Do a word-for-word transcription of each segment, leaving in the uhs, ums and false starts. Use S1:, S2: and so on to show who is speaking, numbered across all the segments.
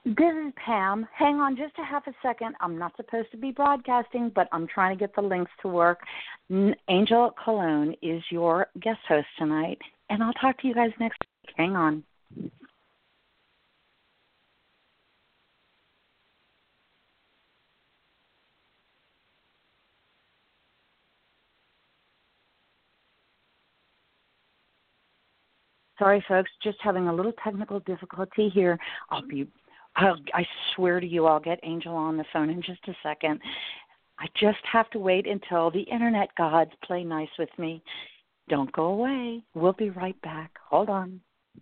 S1: This is Pam. Hang on just a half a second. I'm not supposed to be broadcasting, but I'm trying to get the links to work. Angel Cologne is your guest host tonight, and I'll talk to you guys next week. Hang on. Sorry, folks, just having a little technical difficulty here. I'll be, I'll, I swear to you, I'll get Angel on the phone in just a second. I just have to wait until the internet gods play nice with me. Don't go away. We'll be right back. Hold on.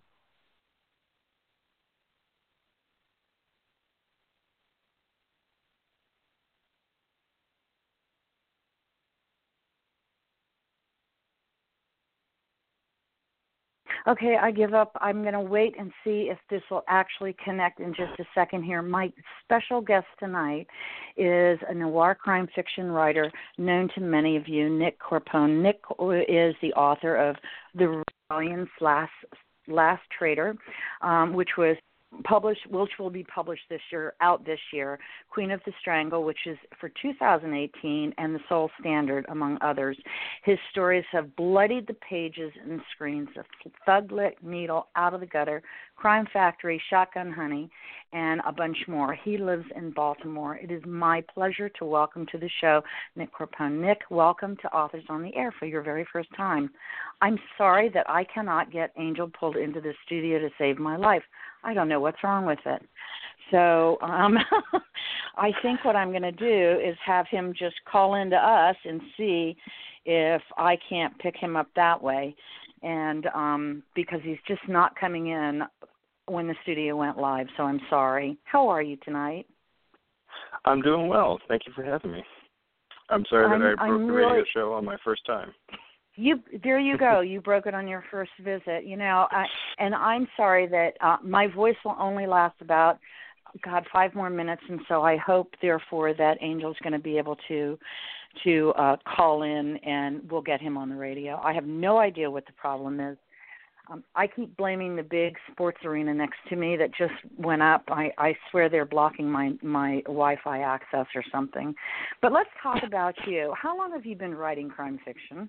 S1: Okay, I give up. I'm going to wait and see if this will actually connect in just a second here. My special guest tonight is a noir crime fiction writer known to many of you, Nick Corpone. Nick is the author of The Rebellion's Last, Last Traitor, um, which was published, which will be published this year, out this year, Queen of the Strangle, which is for two thousand eighteen, and The Soul Standard, among others. His stories have bloodied the pages and screens of Thug Lick, Needle, Out of the Gutter, Crime Factory, Shotgun Honey, and a bunch more. He lives in Baltimore. It is my pleasure to welcome to the show Nick Corpone. Nick, welcome to Authors on the Air for your very first time. I'm sorry that I cannot get Angel pulled into the studio to save my life. I don't know what's wrong with it. So um, I think what I'm going to do is have him just call into us and see if I can't pick him up that way. And um, because he's just not coming in when the studio went live, so I'm sorry. How are you tonight?
S2: I'm doing well. Thank you for having me. I'm sorry
S1: I'm,
S2: that I broke
S1: I'm
S2: the
S1: really...
S2: radio show on my first time.
S1: You there you go. You broke it on your first visit. You know, I, and I'm sorry that uh, my voice will only last about God five more minutes, and so I hope, therefore, that Angel's going to be able to to uh, call in, and we'll get him on the radio. I have no idea what the problem is. Um, I keep blaming the big sports arena next to me that just went up. I, I swear they're blocking my my Wi-Fi access or something. But let's talk about you. How long have you been writing crime fiction?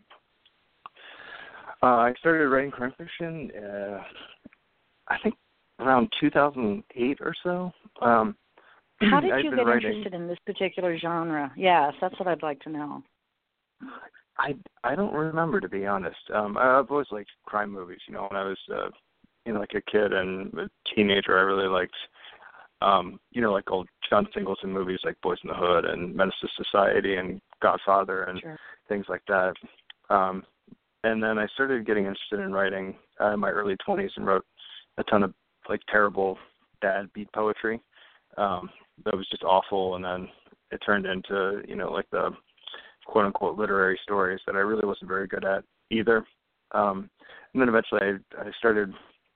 S2: Uh, I started writing crime fiction, uh, I think, around two thousand eight or so. Um,
S1: How did
S2: I've
S1: you
S2: been
S1: get
S2: writing...
S1: interested in this particular genre? Yes, that's what I'd like to know.
S2: I, I don't remember, to be honest. Um, I've always liked crime movies. You know, when I was, uh, you know, like a kid and a teenager, I really liked, um, you know, like old John Singleton movies like Boys in the Hood and Menace to Society and Godfather and
S1: sure.
S2: things like that. Um, And then I started getting interested in writing uh, in my early twenties and wrote a ton of, like, terrible dad beat poetry um, that was just awful. And then it turned into, you know, like the quote-unquote literary stories that I really wasn't very good at either. Um, and then eventually I, I started,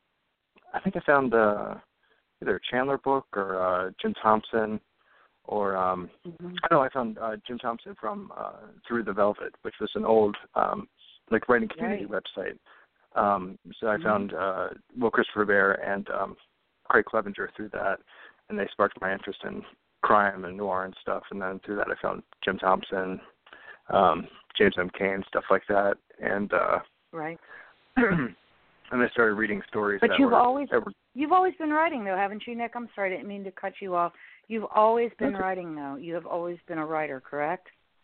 S2: I think I found uh, either a Chandler book or uh, Jim Thompson or, um, mm-hmm. I don't know, I found uh, Jim Thompson from uh, Through the Velvet, which was an old um, like writing community right. website. Um, so I mm-hmm. found uh, Will Christopher Bear and um, Craig Clevenger through that, and they sparked my interest in crime and noir and stuff. And then through that I found Jim Thompson, um, James M. Cain, stuff like that. And uh,
S1: right.
S2: and I started reading stories.
S1: But
S2: that
S1: you've
S2: were,
S1: always
S2: that were,
S1: you've always been writing, though, haven't you, Nick? I'm sorry, I didn't mean to cut you off. You've always been
S2: okay.
S1: writing, though. You have always been a writer, correct?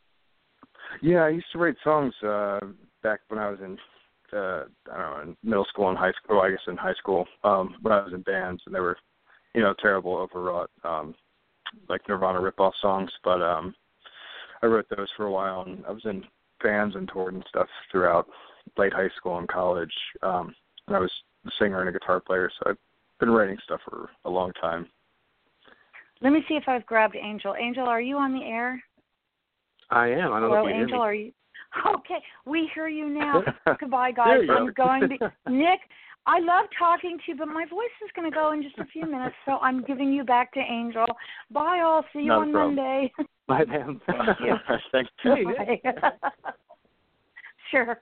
S2: Yeah, I used to write songs uh, back when I was in, uh, I don't know, in middle school and high school. I guess in high school um, when I was in bands, and they were, you know, terrible, overwrought, um, like Nirvana ripoff songs. But um, I wrote those for a while, and I was in bands and toured and stuff throughout late high school and college. Um, and I was a singer and a guitar player, so I've been writing stuff for a long time.
S1: Let me see if I've grabbed Angel. Angel, are you on the air?
S3: I am. I don't
S1: Hello,
S3: know if you
S1: Angel,
S3: hear me.
S1: are you? Okay, we hear you now. Goodbye, guys. I'm going to be... Nick, I love talking to you, but my voice is going to go in just a few minutes, so I'm giving you back to Angel. Bye, all. See you
S2: Not
S1: on Monday.
S3: Bye, ma'am.
S1: Thank you.
S2: Thanks.
S3: Hey, Nick.
S1: Sure.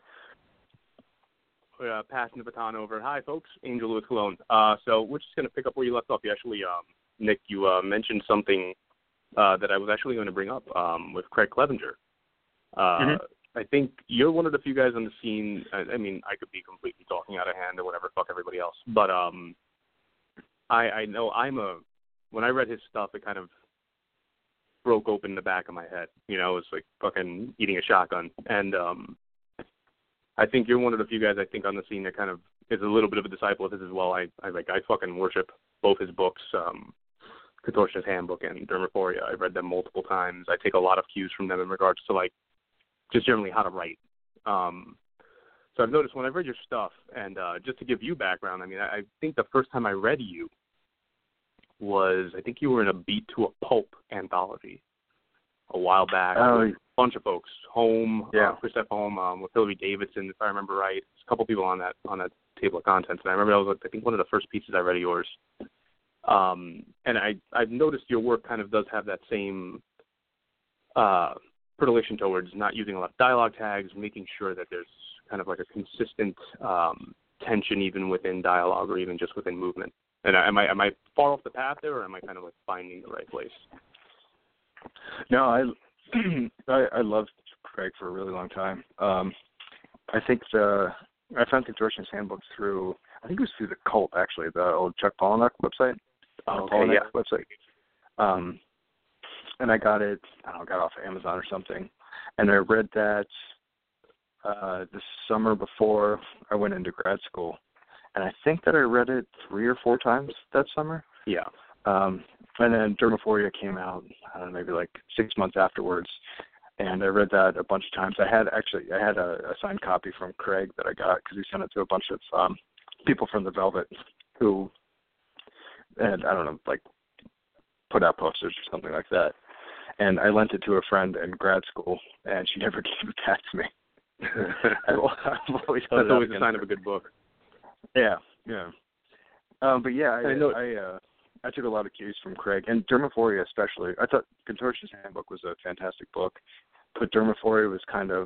S3: Uh, passing the baton over. Hi, folks. Angel Lewis Cologne. Uh, so we're just going to pick up where you left off. You actually um, Nick, you uh, mentioned something uh, that I was actually going to bring up um, with Craig Clevenger. Uh, mm-hmm. I think you're one of the few guys on the scene. I, I mean, I could be completely talking out of hand or whatever, fuck everybody else. But um, I, I know I'm a, when I read his stuff, it kind of broke open the back of my head. You know, it's like fucking eating a shotgun. And um, I think you're one of the few guys I think on the scene that kind of is a little bit of a disciple of his as well. I, I like, I fucking worship both his books, um, Contortionist Handbook and Dermaphoria. I've read them multiple times. I take a lot of cues from them in regards to like, just generally how to write. Um, so I've noticed when I've read your stuff, and uh, just to give you background, I mean, I, I think the first time I read you was, I think you were in a Beat to a Pulp anthology a while back.
S2: Oh,
S3: with a bunch of folks. Home,
S2: yeah.
S3: uh, Chris F. Home, um, with Hillary Davidson, if I remember right. There's a couple people on that on that table of contents, and I remember that was, I think, one of the first pieces I read of yours. Um, and I, I've noticed your work kind of does have that same uh, predilection towards not using a lot of dialogue tags, making sure that there's kind of like a consistent um, tension even within dialogue or even just within movement. And am I am I far off the path there, or am I kind of like finding the right place?
S2: No, I I, I loved Craig for a really long time. Um, I think the I found Contortionist Handbook through I think it was through the Cult actually, the old Chuck Palahniuk website.
S3: Oh, okay,
S2: Palahniuk
S3: yeah.
S2: website. Um, and I got it, I don't know, got off of Amazon or something. And I read that uh, the summer before I went into grad school. And I think that I read it three or four times that summer.
S3: Yeah.
S2: Um, and then Dermaphoria came out, I don't know, maybe like six months afterwards. And I read that a bunch of times. I had actually, I had a, a signed copy from Craig that I got because he sent it to a bunch of um, people from the Velvet who, and I don't know, like put out posters or something like that. And I lent it to a friend in grad school, and she never gave it back to me. I've always
S3: That's always a sign her. of a good book.
S2: Yeah, yeah. Um, but yeah, I
S3: I, know
S2: I, uh, I took a lot of cues from Craig, and Dermaphoria especially. I thought Contortionist Handbook was a fantastic book, but Dermaphoria was kind of,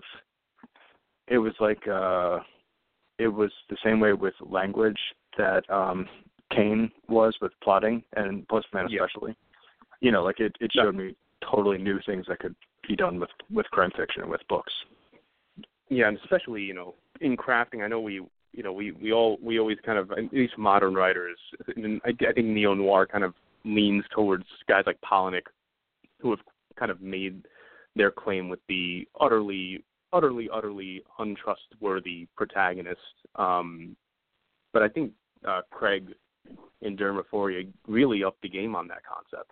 S2: it was like, uh, it was the same way with language that um, Kane was with plotting, and Postman especially. Yeah. You know, like it, it showed me totally new things that could be done with, with crime fiction and with books.
S3: Yeah, and especially, you know, in crafting, I know we, you know, we, we all, we always kind of, at least modern writers, and I, I think neo-noir kind of leans towards guys like Palahniuk, who have kind of made their claim with the utterly, utterly, utterly untrustworthy protagonist. Um, but I think uh, Craig in Dermaphoria really upped the game on that concept.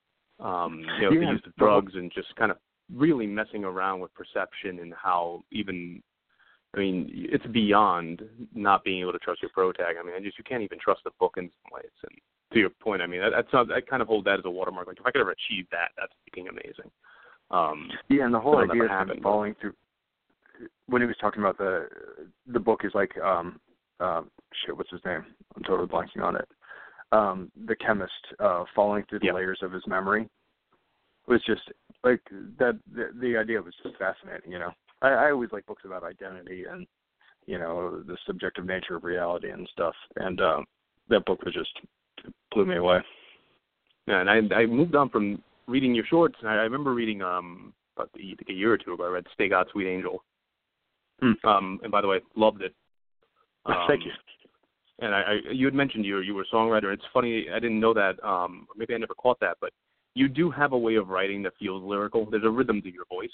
S3: Um, you know,
S2: yeah.
S3: the use of drugs and just kind of really messing around with perception and how even, I mean, it's beyond not being able to trust your protag. I mean, I just you can't even trust the book in some ways. And to your point, I mean, that, that's not, I kind of hold that as a watermark. Like, if I could ever achieve that, that's fucking amazing. Um,
S2: yeah, and the whole idea of
S3: happened,
S2: falling through, when he was talking about the the book is like, um, um, shit, what's his name? I'm totally blanking on it. Um, the chemist uh, falling through the
S3: yeah.
S2: layers of his memory was just like that. The, the idea was just fascinating. You know, I, I always like books about identity and you know the subjective nature of reality and stuff. And um, that book was just blew me away.
S3: Yeah, and I I moved on from reading your shorts, and I, I remember reading um about I think a year or two ago. I read Stay God, Sweet Angel.
S2: Hmm.
S3: Um, and by the way, loved it. Um,
S2: Thank you.
S3: And I, I, you had mentioned you you were a songwriter. It's funny, I didn't know that. Um, maybe I never caught that, but you do have a way of writing that feels lyrical. There's a rhythm to your voice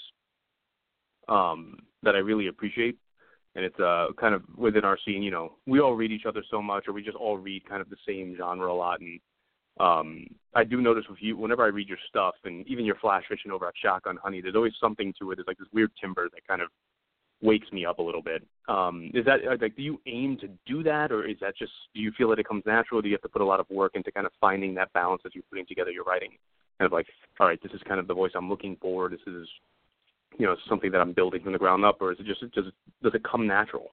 S3: um, that I really appreciate, and it's uh, kind of within our scene. You know, we all read each other so much, or we just all read kind of the same genre a lot. And um, I do notice with you, whenever I read your stuff, and even your flash fiction over at Shotgun Honey, there's always something to it. There's like this weird timbre that kind of wakes me up a little bit. Um, is that like, do you aim to do that, or is that just, do you feel that it comes natural? Or do you have to put a lot of work into kind of finding that balance as you're putting together your writing? Kind of like, all right, this is kind of the voice I'm looking for. This is, you know, something that I'm building from the ground up, or is it just, does it, does it come natural?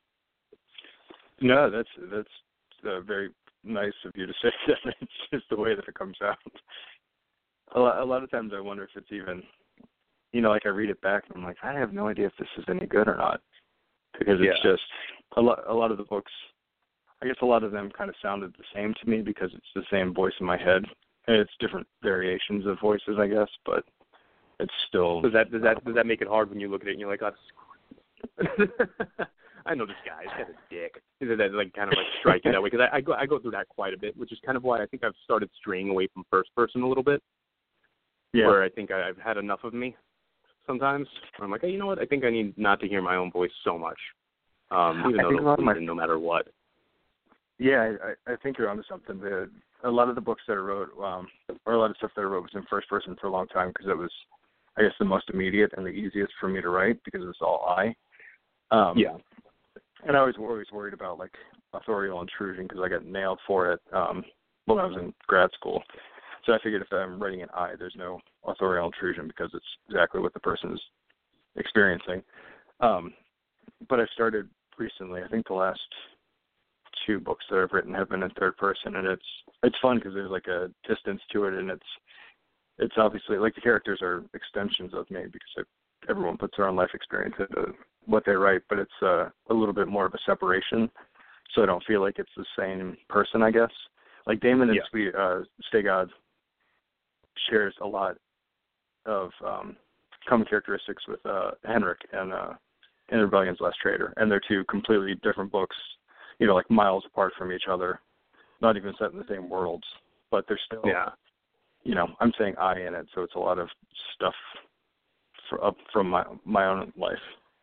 S2: No, that's that's uh, very nice of you to say that. It's just the way that it comes out. A lot, a lot of times I wonder if it's even, you know, like I read it back and I'm like, I have no idea if this is any good or not, because it's
S3: yeah.
S2: just a lot. A lot of the books, I guess, a lot of them kind of sounded the same to me because it's the same voice in my head And it's different variations of voices, I guess, but it's still.
S3: Does that does that does that make it hard when you look at it and you're like, oh, I know this guy. He's got a dick. Is that like kind of like strike you that way? Because I, I go I go through that quite a bit, which is kind of why I think I've started straying away from first person a little bit.
S2: Yeah.
S3: Where I think I, I've had enough of me sometimes. I'm like, hey, you know what? I think I need not to hear my own voice so much, um, even
S2: I
S3: though
S2: think a lot
S3: it'll
S2: of my,
S3: please no matter what.
S2: Yeah, I, I think you're onto something. The, a lot of the books that I wrote, um, or a lot of stuff that I wrote was in first person for a long time because it was, I guess, the most immediate and the easiest for me to write because it was all I. Um,
S3: yeah.
S2: And I was always worried about, like, authorial intrusion because I got nailed for it um, when I was in grad school. So I figured if I'm writing an I, there's no authorial intrusion because it's exactly what the person is experiencing. Um, but I started recently, I think the last two books that I've written have been in third person, and it's it's fun because there's like a distance to it, and it's it's obviously, like, the characters are extensions of me because it, everyone puts their own life experience into what they write, but it's uh, a little bit more of a separation, so I don't feel like it's the same person, I guess. Like Damon and
S3: yeah.
S2: Sweet, uh, Stay God shares a lot of um, common characteristics with uh, Henrik and uh, in Rebellion's Last Trader, and they're two completely different books, you know, like miles apart from each other, not even set in the same worlds, but they're still,
S3: yeah.
S2: you know, I'm saying I in it, so it's a lot of stuff for, up from my my own life.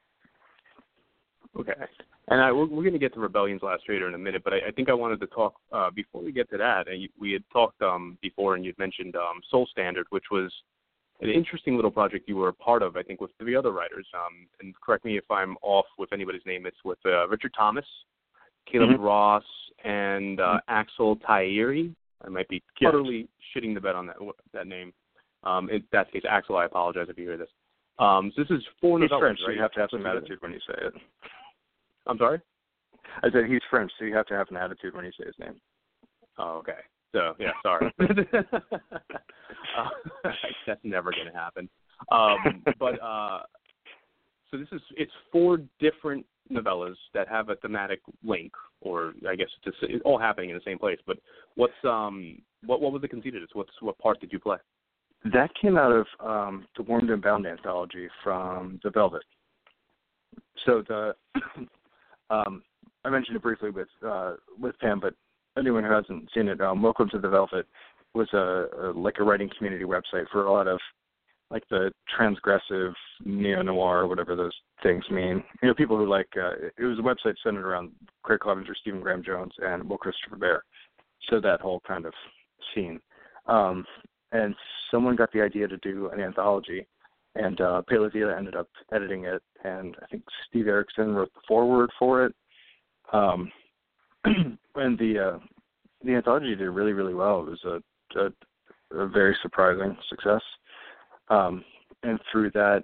S3: Okay. And I, we're, we're going to get to Rebellion's Last Trader in a minute, but I, I think I wanted to talk, uh, before we get to that, and you, we had talked um, before, and you'd mentioned um, Soul Standard, which was an interesting little project you were a part of, I think, with three other writers. Um, and correct me if I'm off with anybody's name. It's with uh, Richard Thomas, Caleb
S2: Mm-hmm.
S3: Ross, and uh, mm-hmm. Axel Tyeri. I might be
S2: Yes.
S3: utterly shitting the bed on that that name. Um, in that case, Axel, I apologize if you hear this. Um, so this is four
S2: He's
S3: novellas,
S2: French,
S3: right?
S2: so you have to have some attitude when you say it.
S3: I'm sorry?
S2: I said he's French, so you have to have an attitude when you say his name.
S3: Oh, okay. So, yeah, sorry. uh, that's never going to happen. Um, but, uh, so this is, it's four different novellas that have a thematic link, or I guess it's, just, it's all happening in the same place. But what's, um, what, what was the conceit of this? What's, what part did you play?
S2: That came out of um, the Warmed and Bound anthology from The Velvet. So the um, I mentioned it briefly with uh, with Pam, but anyone who hasn't seen it, um, Welcome to the Velvet was a, a like a writing community website for a lot of like the transgressive neo-noir, whatever those things mean. You know, people who like uh, it was a website centered around Craig Clevenger, Stephen Graham Jones, and Will Christopher Bear. So that whole kind of scene. Um, and someone got the idea to do an anthology, and uh, Pela Vila ended up editing it, and I think Steve Erickson wrote the foreword for it. Um, and the uh, the anthology did really, really well. It was a, a, a very surprising success. Um, and through that,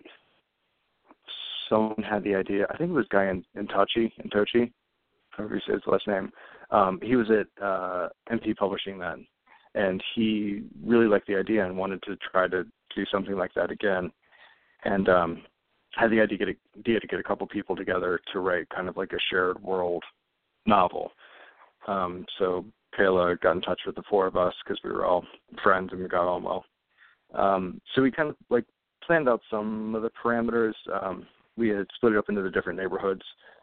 S2: someone had the idea. I think it was Guy Intochi, Intochi, however you say his last name. Um, he was at uh, M P Publishing then, and he really liked the idea and wanted to try to do something like that again. And um, had the idea to, get a, idea to get a couple people together to write kind of like a shared world novel. Um, so Pela got in touch with the four of us because we were all friends and we got on well. Um, so we kind of like planned out some of the parameters. Um, we had split it up into the different neighborhoods,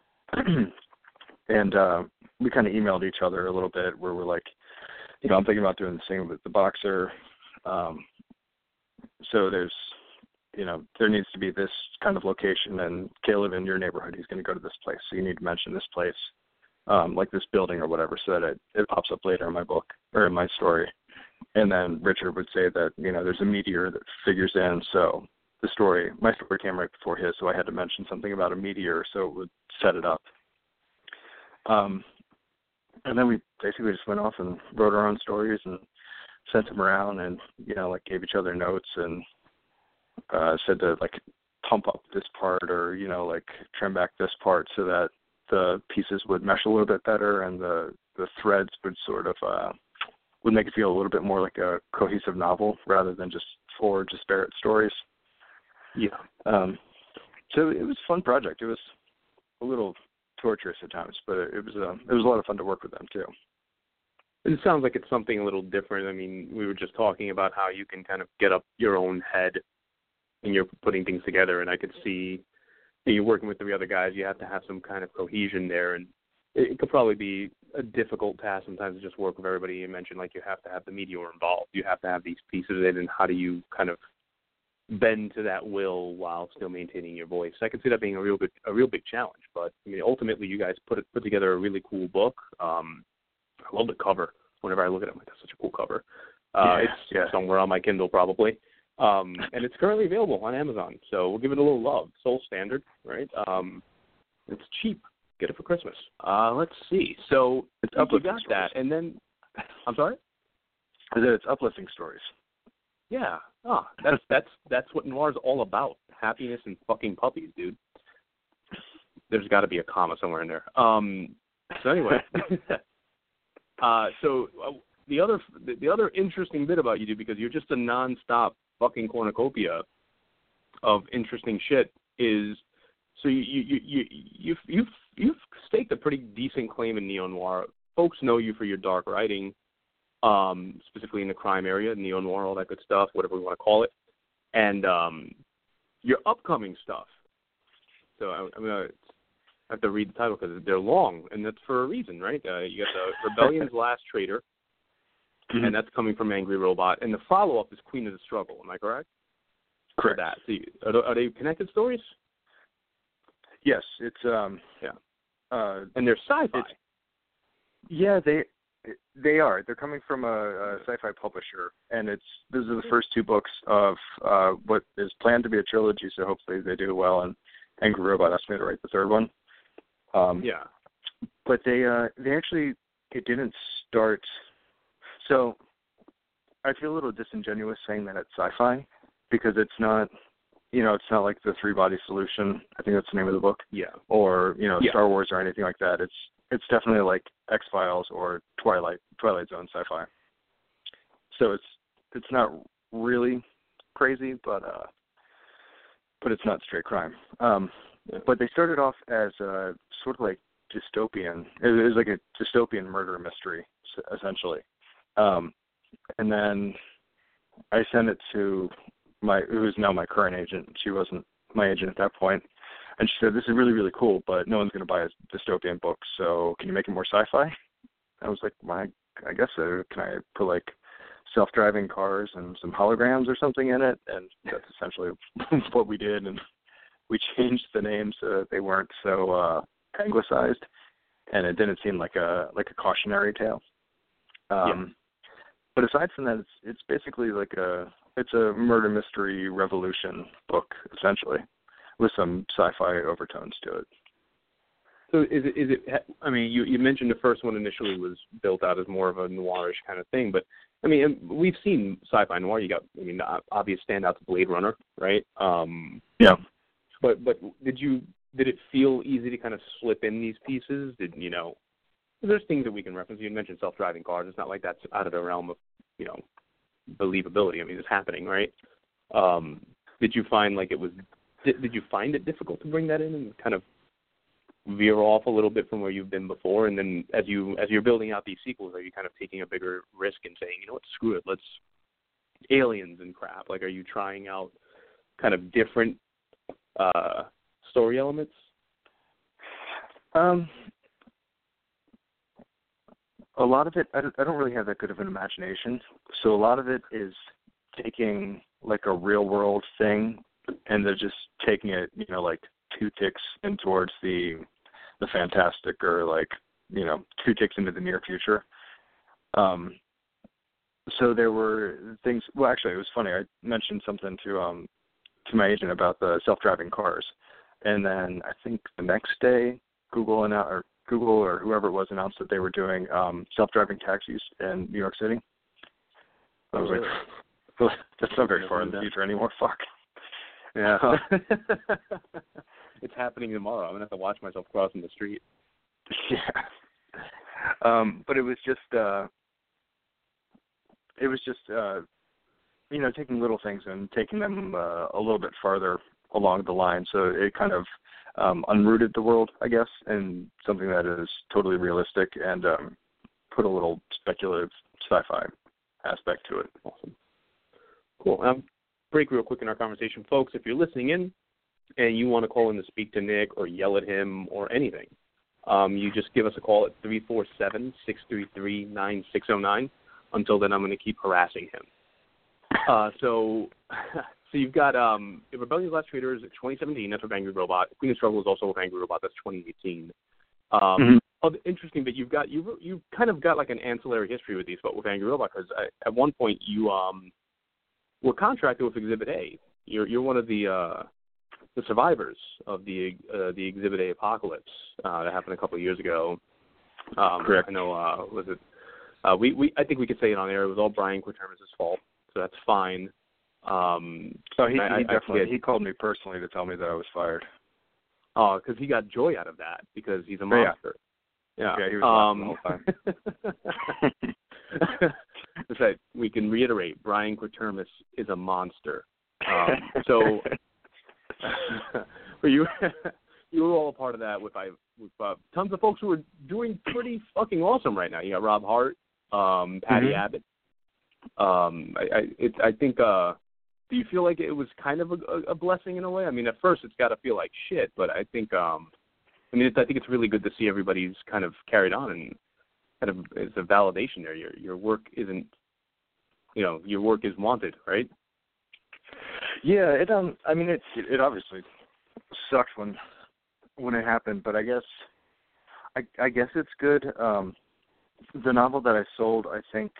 S2: and uh, we kind of emailed each other a little bit where we're like, you know, I'm thinking about doing the same with the Boxer. Um, so there's, you know, there needs to be this kind of location, and Caleb, in your neighborhood, he's going to go to this place, so you need to mention this place, um, like this building or whatever, so that it, it pops up later in my book or in my story. And then Richard would say that, you know, there's a meteor that figures in, so the story, my story came right before his, so I had to mention something about a meteor, so it would set it up. Um, and then we basically just went off and wrote our own stories and sent them around and, you know, like gave each other notes and uh, said to, like, pump up this part or, you know, like trim back this part so that the pieces would mesh a little bit better and the, the threads would sort of uh, would make it feel a little bit more like a cohesive novel rather than just four disparate stories.
S3: Yeah.
S2: Um, so it was a fun project. It was a little torturous at times, but it, it was a, it was a lot of fun to work with them too.
S3: It sounds like it's something a little different. I mean, we were just talking about how you can kind of get up your own head and you're putting things together, and I could see you're working with the other guys. You have to have some kind of cohesion there, and it could probably be a difficult task sometimes to just work with everybody. You mentioned, like, you have to have the meteor involved. You have to have these pieces in, and how do you kind of bend to that will while still maintaining your voice? I can see that being a real good, a real big challenge. But I mean, ultimately, you guys put it, put together a really cool book. Um, I love the cover. Whenever I look at it, I'm like, that's such a cool cover. Uh,
S2: yeah,
S3: it's
S2: yeah.
S3: somewhere on my Kindle probably. Um, and it's currently available on Amazon. So we'll give it a little love. Soul Standard, right? Um, it's cheap. Get it for Christmas. Uh, let's see. So
S2: it's
S3: you
S2: uplifting
S3: got
S2: stories.
S3: that. And then, I'm sorry?
S2: It's uplifting stories.
S3: Yeah. Oh, that's, that's, that's what noir's all about. Happiness and fucking puppies, dude. There's got to be a comma somewhere in there. Um, so anyway. Uh, so uh, the other the, the other interesting bit about you, dude, because you're just a nonstop fucking cornucopia of interesting shit, is so you you you you've you've you've staked a pretty decent claim in neo-noir. Folks know you for your dark writing, um, specifically in the crime area, neo-noir, all that good stuff, whatever we want to call it, and um, your upcoming stuff. So I, I'm gonna. I have to read the title because they're long, and that's for a reason, right? Uh, you got the Rebellion's Last Traitor, mm-hmm. and that's coming from Angry Robot, and the follow-up is Queen of the Struggle. Am I correct?
S2: Correct.
S3: For that. So you, are, are they connected stories?
S2: Yes, it's um
S3: yeah,
S2: uh,
S3: and they're sci-fi.
S2: Yeah, they they are. They're coming from a, a sci-fi publisher, and it's these are the first two books of uh, what is planned to be a trilogy. So hopefully they do well, and Angry Robot asked me to write the third one. Um,
S3: yeah,
S2: but they uh, they actually it didn't start. So I feel a little disingenuous saying that it's sci-fi because it's not. You know, it's not like the Three Body Solution. I think that's the name of the book.
S3: Yeah.
S2: Or you know,
S3: yeah.
S2: Star Wars or anything like that. It's it's definitely like X-Files or Twilight Twilight Zone sci-fi. So it's it's not really crazy, but uh, but it's not straight crime. Um, But they started off as a sort of like dystopian. It was like a dystopian murder mystery, essentially. Um, and then I sent it to my, who is now my current agent. She wasn't my agent at that point. And she said, this is really, really cool, but no one's going to buy a dystopian book, so can you make it more sci-fi? I was like, well, I, I guess so. Can I put like self-driving cars and some holograms or something in it? And that's essentially what we did. And we changed the names so that they weren't so uh, anglicized, and it didn't seem like a like a cautionary tale. Um,
S3: yeah.
S2: But aside from that, it's it's basically like a it's a murder mystery revolution book essentially, with some sci-fi overtones to it.
S3: So is it is it? I mean, you you mentioned the first one initially was built out as more of a noirish kind of thing, but I mean, we've seen sci-fi noir. You got, I mean, the obvious standout's Blade Runner, right? Um,
S2: yeah.
S3: But but did you did it feel easy to kind of slip in these pieces? Did you know? There's things that we can reference. You mentioned self-driving cars. It's not like that's out of the realm of, you know, believability. I mean, it's happening, right? Um, did you find like it was? Did, did you find it difficult to bring that in and kind of veer off a little bit from where you've been before? And then as you as you're building out these sequels, are you kind of taking a bigger risk and saying, you know what, screw it, let's aliens and crap? Like, are you trying out kind of different uh, story elements?
S2: Um, a lot of it, I don't, I don't really have that good of an imagination. So a lot of it is taking like a real world thing, and they're just taking it, you know, like two ticks in towards the the fantastic, or like, you know, two ticks into the near future. Um, so there were things. Well, actually, it was funny. I mentioned something to um. to my agent about the self-driving cars, and then I think the next day Google and or Google or whoever it was announced that they were doing um, self-driving taxis in New York City. I was
S3: really?
S2: like, that's not very far in the future anymore. Fuck.
S3: Yeah. It's happening tomorrow. I'm gonna have to watch myself crossing the street.
S2: Yeah. Um, but it was just, uh, it was just. Uh, you know, taking little things and taking them uh, a little bit farther along the line. So it kind of um, unrooted the world, I guess, and something that is totally realistic and um, put a little speculative sci-fi aspect to it.
S3: Awesome. Cool. Um, break real quick in our conversation. Folks, if you're listening in and you want to call in to speak to Nick or yell at him or anything, um, you just give us a call at three four seven, six three three, nine six zero nine. Until then, I'm going to keep harassing him. Uh, so so you've got um, Rebellion's Last Traders twenty seventeen, that's with Angry Robot. Queen of Struggle is also with Angry Robot, that's twenty eighteen. Um, mm-hmm. Oh, interesting, but you've got you you kind of got like an ancillary history with these, but with Angry Robot, because at one point you um were contracted with Exhibit A. You're you're one of the uh, the survivors of the uh, the Exhibit A apocalypse uh, that happened a couple of years ago. Um,
S2: Correct.
S3: I know. Uh, was it? Uh, we we I think we could say it on air. It was all Brian Quaterma's fault, so that's fine. Um,
S2: so he,
S3: I,
S2: he
S3: I,
S2: definitely
S3: I
S2: he called me personally to tell me that I was fired.
S3: Oh, uh, because he got joy out of that because he's a monster.
S2: Yeah, yeah, he was um, the whole
S3: time. That we can reiterate, Brian Quaterma is a monster. Um, so, you you were all a part of that with I with uh, tons of folks who are doing pretty fucking awesome right now. You got Rob Hart, um, Patty mm-hmm. Abbott. Um, I I, it, I think. Uh, do you feel like it was kind of a, a blessing in a way? I mean, at first it's got to feel like shit, but I think. Um, I mean, it's, I think it's really good to see everybody's kind of carried on and kind of it's a validation there. Your your work isn't, you know, your work is wanted, right?
S2: Yeah, it um, I mean, it it obviously sucked when when it happened, but I guess I I guess it's good. Um, the novel that I sold, I think,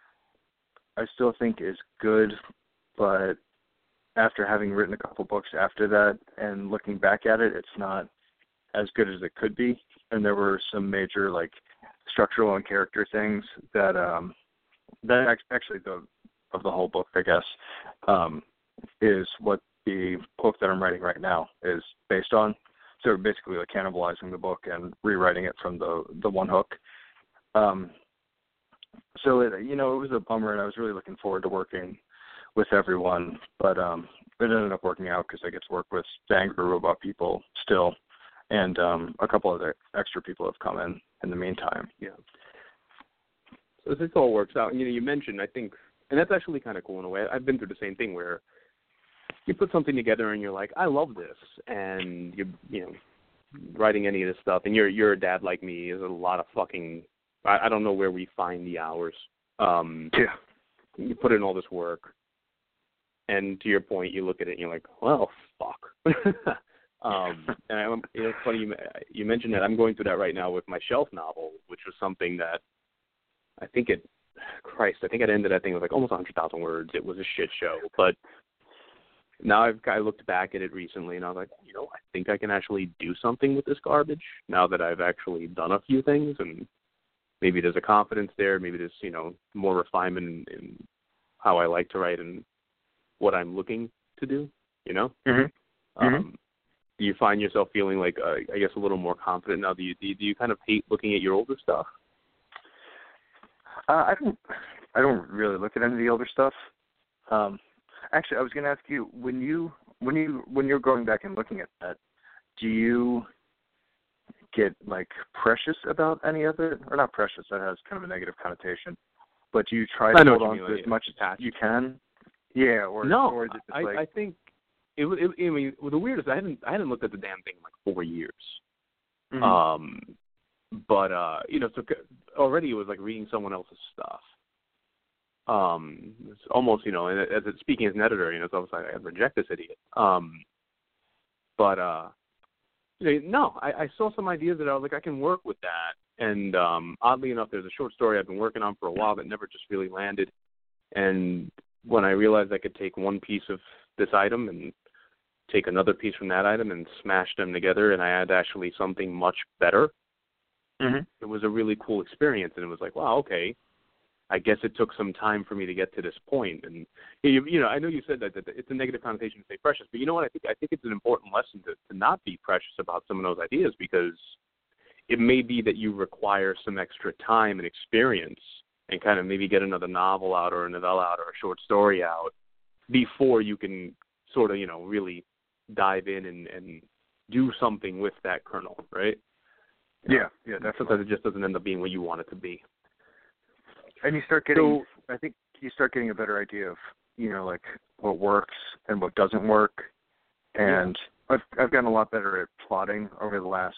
S2: I still think is good, but after having written a couple books after that and looking back at it, it's not as good as it could be, and there were some major like structural and character things that um that actually the of the whole book, I guess, um is what the book that I'm writing right now is based on. So basically like cannibalizing the book and rewriting it from the the one hook. Um so it, you know, it was a bummer, and I was really looking forward to working with everyone, but um it ended up working out because I get to work with the Angry Robot people still. And um, a couple other extra people have come in in the meantime.
S3: Yeah. So this all works out. And, you know, you mentioned, I think, and that's actually kind of cool in a way. I've been through the same thing where you put something together and you're like, I love this. And, you you know, writing any of this stuff. And you're, you're a dad like me. There's a lot of fucking, I, I don't know where we find the hours. Um,
S2: yeah.
S3: You put in all this work. And to your point, you look at it and you're like, well, fuck. Um, and I, it's funny you, you mentioned that. I'm going through that right now with my shelf novel, which was something that I think it, Christ, I think it ended that thing with like almost one hundred thousand words. It was a shit show. But now I've I looked back at it recently, and I was like, you know, I think I can actually do something with this garbage now that I've actually done a few things, and maybe there's a confidence there. Maybe there's, you know, more refinement in, in how I like to write and what I'm looking to do, you know?
S2: Mm-hmm.
S3: Um,
S2: mm-hmm.
S3: Do you find yourself feeling like, uh, I guess, a little more confident now? Do you, do you do you kind of hate looking at your older stuff?
S2: Uh, I don't. I don't really look at any of the older stuff. Um, actually, I was going to ask you when you when you when you're going back and looking at that, do you get like precious about any of it, or not precious? That has kind of a negative connotation. But do you try to hold on to as much as you can? Yeah. Or
S3: no,
S2: or is it just
S3: I,
S2: like...
S3: I think. It, it, I mean, the weirdest. I hadn't, I hadn't looked at the damn thing in like four years.
S2: Mm-hmm.
S3: Um, but uh, you know, so already it was like reading someone else's stuff. Um, it's almost, you know, and as it, speaking as an editor, you know, it's almost like I reject this idiot. Um, but uh, you know, no, I, I saw some ideas that I was like, I can work with that. And um, oddly enough, there's a short story I've been working on for a while that never just really landed. And when I realized I could take one piece of this item and take another piece from that item and smash them together, and I had actually something much better.
S2: Mm-hmm.
S3: It was a really cool experience, and it was like, wow, okay, I guess it took some time for me to get to this point. And you, you know, I know you said that, that it's a negative connotation to say precious, but you know what? I think I think it's an important lesson to, to not be precious about some of those ideas, because it may be that you require some extra time and experience and kind of maybe get another novel out or a novella out or a short story out before you can sort of, you know, really dive in and, and do something with that kernel, right?
S2: Yeah, yeah,
S3: definitely. Sometimes it just doesn't end up being what you want it to be.
S2: And you start getting,
S3: so,
S2: I think you start getting a better idea of, you know, like what works and what doesn't work. And yeah. I've I've gotten a lot better at plotting over the last,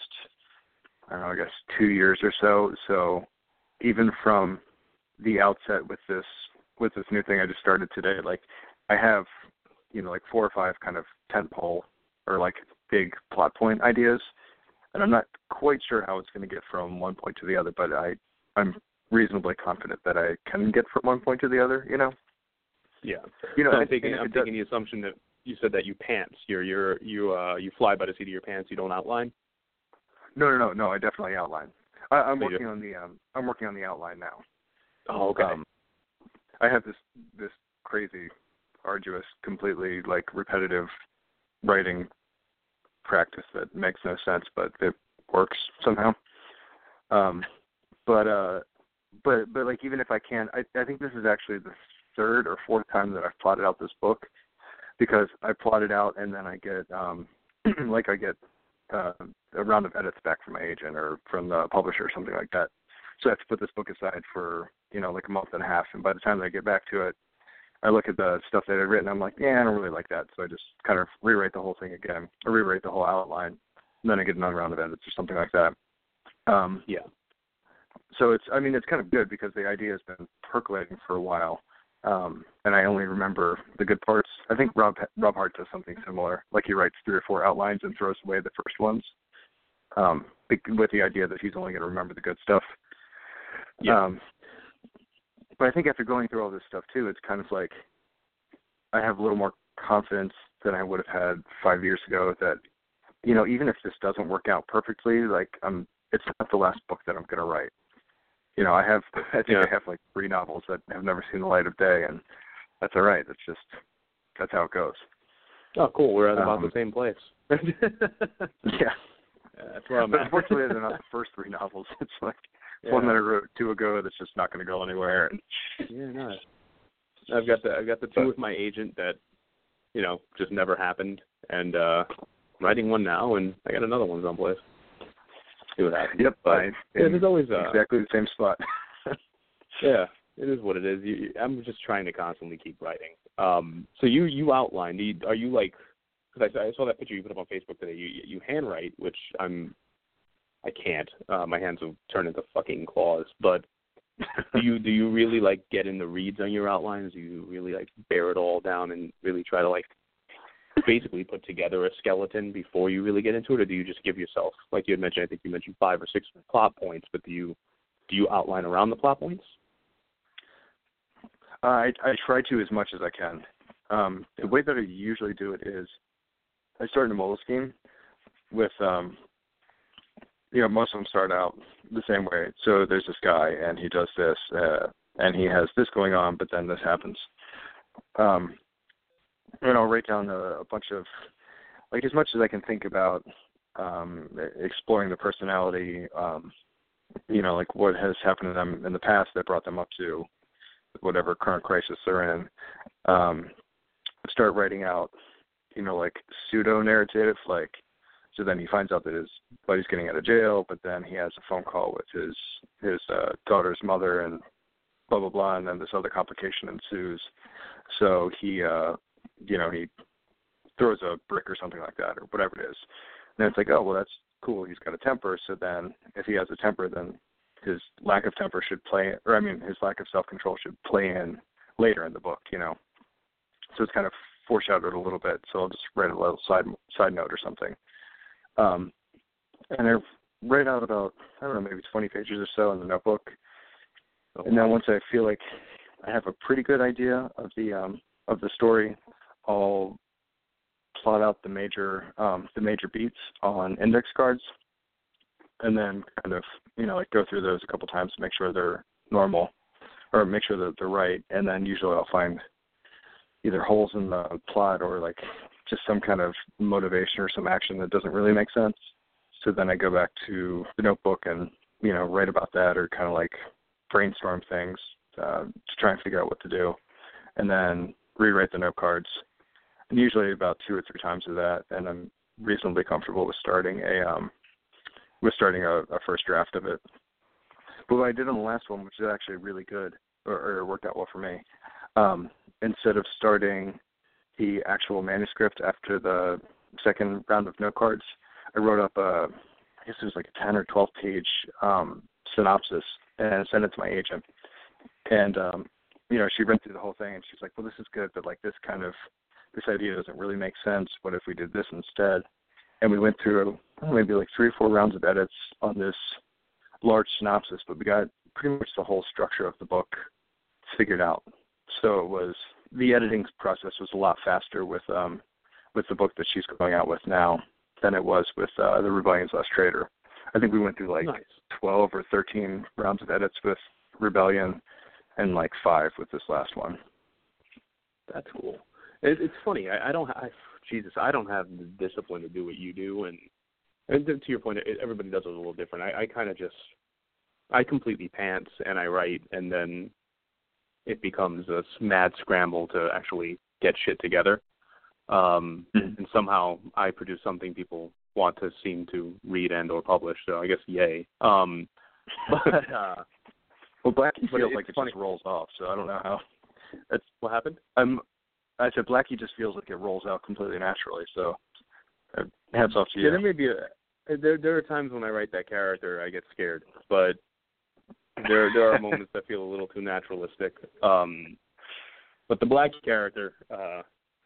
S2: I don't know, I guess two years or so. So even from the outset with this with this new thing I just started today, like I have, you know, like four or five kind of tentpole or like big plot point ideas, and I'm not quite sure how it's going to get from one point to the other, but I I'm reasonably confident that I can get from one point to the other. You know.
S3: Yeah.
S2: You know,
S3: so I'm
S2: and,
S3: thinking
S2: and
S3: I'm taking the assumption that you said that you pants. You're you're you uh you fly by the seat of your pants. You don't outline.
S2: No, no, no, no. I definitely outline. I, I'm
S3: oh,
S2: working on the um I'm working on the outline now.
S3: Oh, okay.
S2: Um, I have this this crazy, arduous, completely like repetitive writing practice that makes no sense, but it works somehow. Um, but uh, but but like even if I can, I I think this is actually the third or fourth time that I've plotted out this book, because I plot it out and then I get um like I get uh, a round of edits back from my agent or from the publisher or something like that. So I have to put this book aside for, you know, like a month and a half, and by the time that I get back to it, I look at the stuff that I've written, I'm like, yeah, I don't really like that. So I just kind of rewrite the whole thing again, or rewrite the whole outline, and then I get another round of edits or something like that. Um,
S3: yeah.
S2: So it's, I mean, it's kind of good because the idea has been percolating for a while, um, and I only remember the good parts. I think Rob Rob Hart does something similar, like he writes three or four outlines and throws away the first ones, um, with the idea that he's only going to remember the good stuff.
S3: Yeah.
S2: Um, but I think after going through all this stuff too, it's kind of like I have a little more confidence than I would have had five years ago that, you know, even if this doesn't work out perfectly, like I'm, it's not the last book that I'm going to write. You know, I have, I think
S3: yeah.
S2: I have like three novels that have never seen the light of day, and that's all right. That's just, that's how it goes.
S3: Oh, cool. We're at about
S2: um,
S3: the same place.
S2: yeah.
S3: Yeah, that's where I'm
S2: but
S3: at.
S2: unfortunately, they're not the first three novels. It's like
S3: yeah.
S2: one that I wrote two ago that's just not going to go anywhere.
S3: Yeah, nice. I've got the I've got the two but, with my agent that, you know, just never happened, and uh, I'm writing one now, and I got another one someplace. See what happens.
S2: Yep,
S3: but
S2: I,
S3: yeah, there's always uh,
S2: exactly the same spot.
S3: yeah, it is what it is. You, I'm just trying to constantly keep writing. Um, so you you outlined. You, are you like? Because I, I saw that picture you put up on Facebook today. You you handwrite, which I'm, I can't. Uh, my hands will turn into fucking claws. But do you do you really like get in the reads on your outlines? Do you really like bear it all down and really try to like basically put together a skeleton before you really get into it, or do you just give yourself, like you had mentioned, I think you mentioned five or six plot points, but do you do you outline around the plot points?
S2: Uh, I I try to as much as I can. Um, the way that I usually do it is, I start in a modal scheme with, um, you know, most of them start out the same way. So there's this guy, and he does this, uh, and he has this going on, but then this happens. Um, and I'll write down a, a bunch of, like, as much as I can think about um, exploring the personality, um, you know, like what has happened to them in the past that brought them up to whatever current crisis they're in. Um, start writing out, you know, like pseudo-narrative, like, so then he finds out that his buddy's getting out of jail, but then he has a phone call with his his uh, daughter's mother and blah, blah, blah, and then this other complication ensues. So he, uh, you know, he throws a brick or something like that or whatever it is. And it's like, oh, well, that's cool. He's got a temper. So then if he has a temper, then his lack of temper should play, or I mean, his lack of self-control should play in later in the book, you know. So it's kind of foreshadowed a little bit, so I'll just write a little side side note or something. Um, and I write out about, I don't know, maybe twenty pages or so in the notebook. And then once I feel like I have a pretty good idea of the um, of the story, I'll plot out the major um, the major beats on index cards, and then kind of, you know, like go through those a couple times to make sure they're normal, or make sure that they're right. And then usually I'll find either holes in the plot or like just some kind of motivation or some action that doesn't really make sense. So then I go back to the notebook and, you know, write about that or kind of like brainstorm things uh, to try and figure out what to do, and then rewrite the note cards. And usually about two or three times of that, and I'm reasonably comfortable with starting a um, with starting a, a first draft of it. But what I did on the last one, which is actually really good, or, or it worked out well for me. Um, instead of starting the actual manuscript after the second round of note cards, I wrote up a, I guess it was like a ten or twelve page um, synopsis and sent it to my agent. And, um, you know, she read through the whole thing and she's like, well, this is good, but like this kind of, this idea doesn't really make sense. What if we did this instead? And we went through maybe like three or four rounds of edits on this large synopsis, but we got pretty much the whole structure of the book figured out. So it was, the editing process was a lot faster with um, with the book that she's going out with now than it was with uh, The Rebellion's Last Traitor. I think we went through like nice. twelve or thirteen rounds of edits with Rebellion and like five with this last one.
S3: That's cool. It, it's funny. I, I don't have, Jesus, I don't have the discipline to do what you do. And, and to your point, it, everybody does it a little different. I, I kind of just, I completely pants and I write, and then it becomes a mad scramble to actually get shit together. Um, mm-hmm. And somehow I produce something people want to seem to read and or publish. So I guess yay. Um, but, uh,
S2: well, Blackie feels like it funny. just rolls off. So I don't know how. That's
S3: what happened.
S2: I'm. I said Blackie just feels like it rolls out completely naturally. So uh, hats off to you.
S3: Yeah, there may be a, there. There are times when I write that character, I get scared, but there there are moments that feel a little too naturalistic. Um, but the Blackie character. Uh,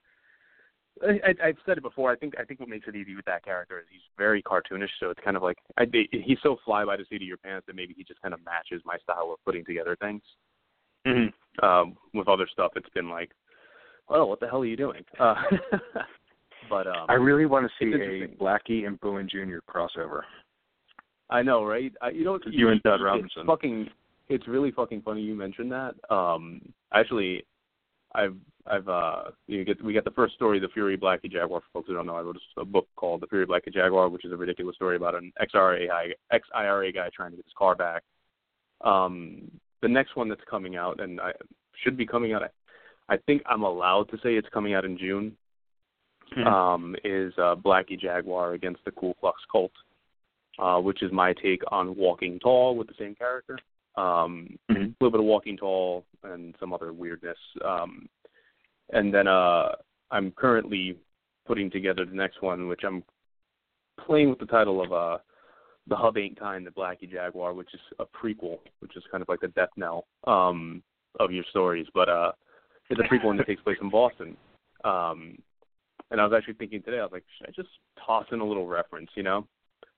S3: I, I've said it before. I think I think what makes it easy with that character is he's very cartoonish. So it's kind of like I, he's so fly by the seat of your pants that maybe he just kind of matches my style of putting together things. Mm-hmm. Um, with other stuff, it's been like, well, what the hell are you doing? Uh, but um,
S2: I really want to see a Blackie and Bowen Junior crossover.
S3: I know, right? I, you know,
S2: you, you and Todd Robinson.
S3: It's fucking. It's really fucking funny you mentioned that. Um, actually, I've I've uh you get we got the first story, The Fury Blackie Jaguar. For folks who don't know, I wrote a book called The Fury Blackie Jaguar, which is a ridiculous story about an ex I R A guy trying to get his car back. Um, the next one that's coming out, and I should be coming out. I think I'm allowed to say it's coming out in June. Mm-hmm. Um, is uh, Blackie Jaguar against the Ku Klux Cult, uh, which is my take on Walking Tall with the same character. Um, mm-hmm. A little bit of Walking Tall and some other weirdness. Um, and then uh, I'm currently putting together the next one, which I'm playing with the title of uh, The Hub Ain't Kind, the Blackie Jaguar, which is a prequel, which is kind of like the death knell um, of your stories. But uh, it's a prequel and it takes place in Boston. Um, and I was actually thinking today, I was like, should I just toss in a little reference, you know?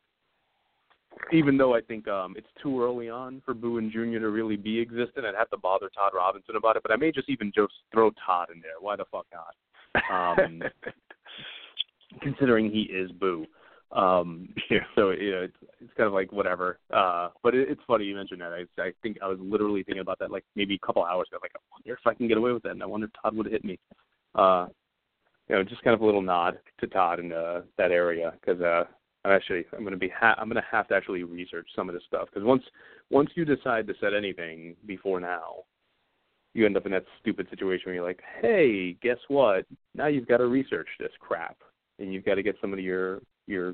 S3: Even though I think um, it's too early on for Bowen Junior to really be existent, I'd have to bother Todd Robinson about it. But I may just even just throw Todd in there. Why the fuck not? Um, considering he is Boo. Um, yeah. So you know, it's, it's kind of like whatever. Uh, but it, it's funny you mentioned that. I, I think I was literally thinking about that like maybe a couple hours ago. Like, I wonder if I can get away with that. And I wonder if Todd would have hit me. Uh, you know, just kind of a little nod to Todd in uh, that area because. Uh, Actually, I'm going to be ha- I'm going to have to actually research some of this stuff because once once you decide to set anything before now, you end up in that stupid situation where you're like, hey, guess what? Now you've got to research this crap and you've got to get some of your your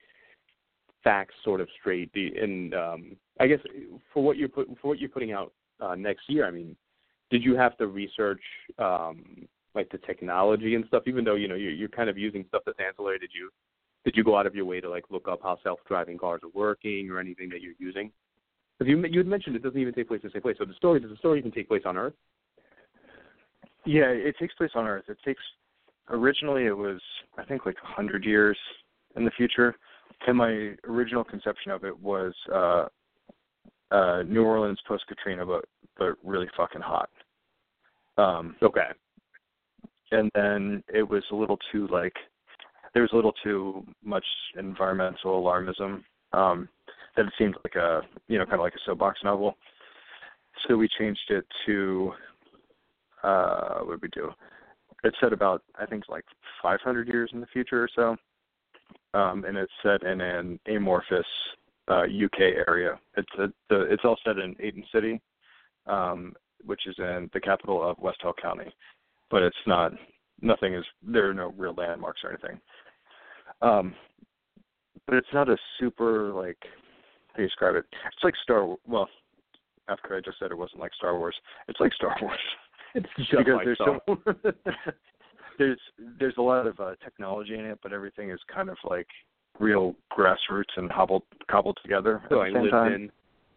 S3: facts sort of straight. And um, I guess for what you're put, for what you're putting out uh, next year, I mean, did you have to research um, like the technology and stuff? Even though you know you're, you're kind of using stuff that's ancillary, did you? Did you go out of your way to like look up how self-driving cars are working or anything that you're using? Because you you had mentioned it doesn't even take place in the same place. So the story does the story even take place on Earth?
S2: Yeah, it takes place on Earth. It takes originally it was I think like a hundred years in the future, and my original conception of it was uh, uh, New Orleans post Katrina, but but really fucking hot. Um,
S3: okay.
S2: And then it was a little too like. There was a little too much environmental alarmism um, that it seemed like a, you know, kind of like a soapbox novel. So we changed it to, uh, what did we do? It said about, I think, like five hundred years in the future or so. Um, and it's set in an amorphous uh, U K area. It's a, the, it's all set in Aden City, um, which is in the capital of West Hill County. But it's not, nothing is, there are no real landmarks or anything. Um, but it's not a super, like, how do you describe it? It's like Star Wars. Well, after I just said it wasn't like Star Wars. It's like Star Wars.
S3: It's just
S2: because
S3: like
S2: there's
S3: Star
S2: so
S3: Wars.
S2: there's there's a lot of uh, technology in it, but everything is kind of like real grassroots and hobbled cobbled together at
S3: So
S2: the
S3: I
S2: same
S3: lived
S2: time.
S3: in.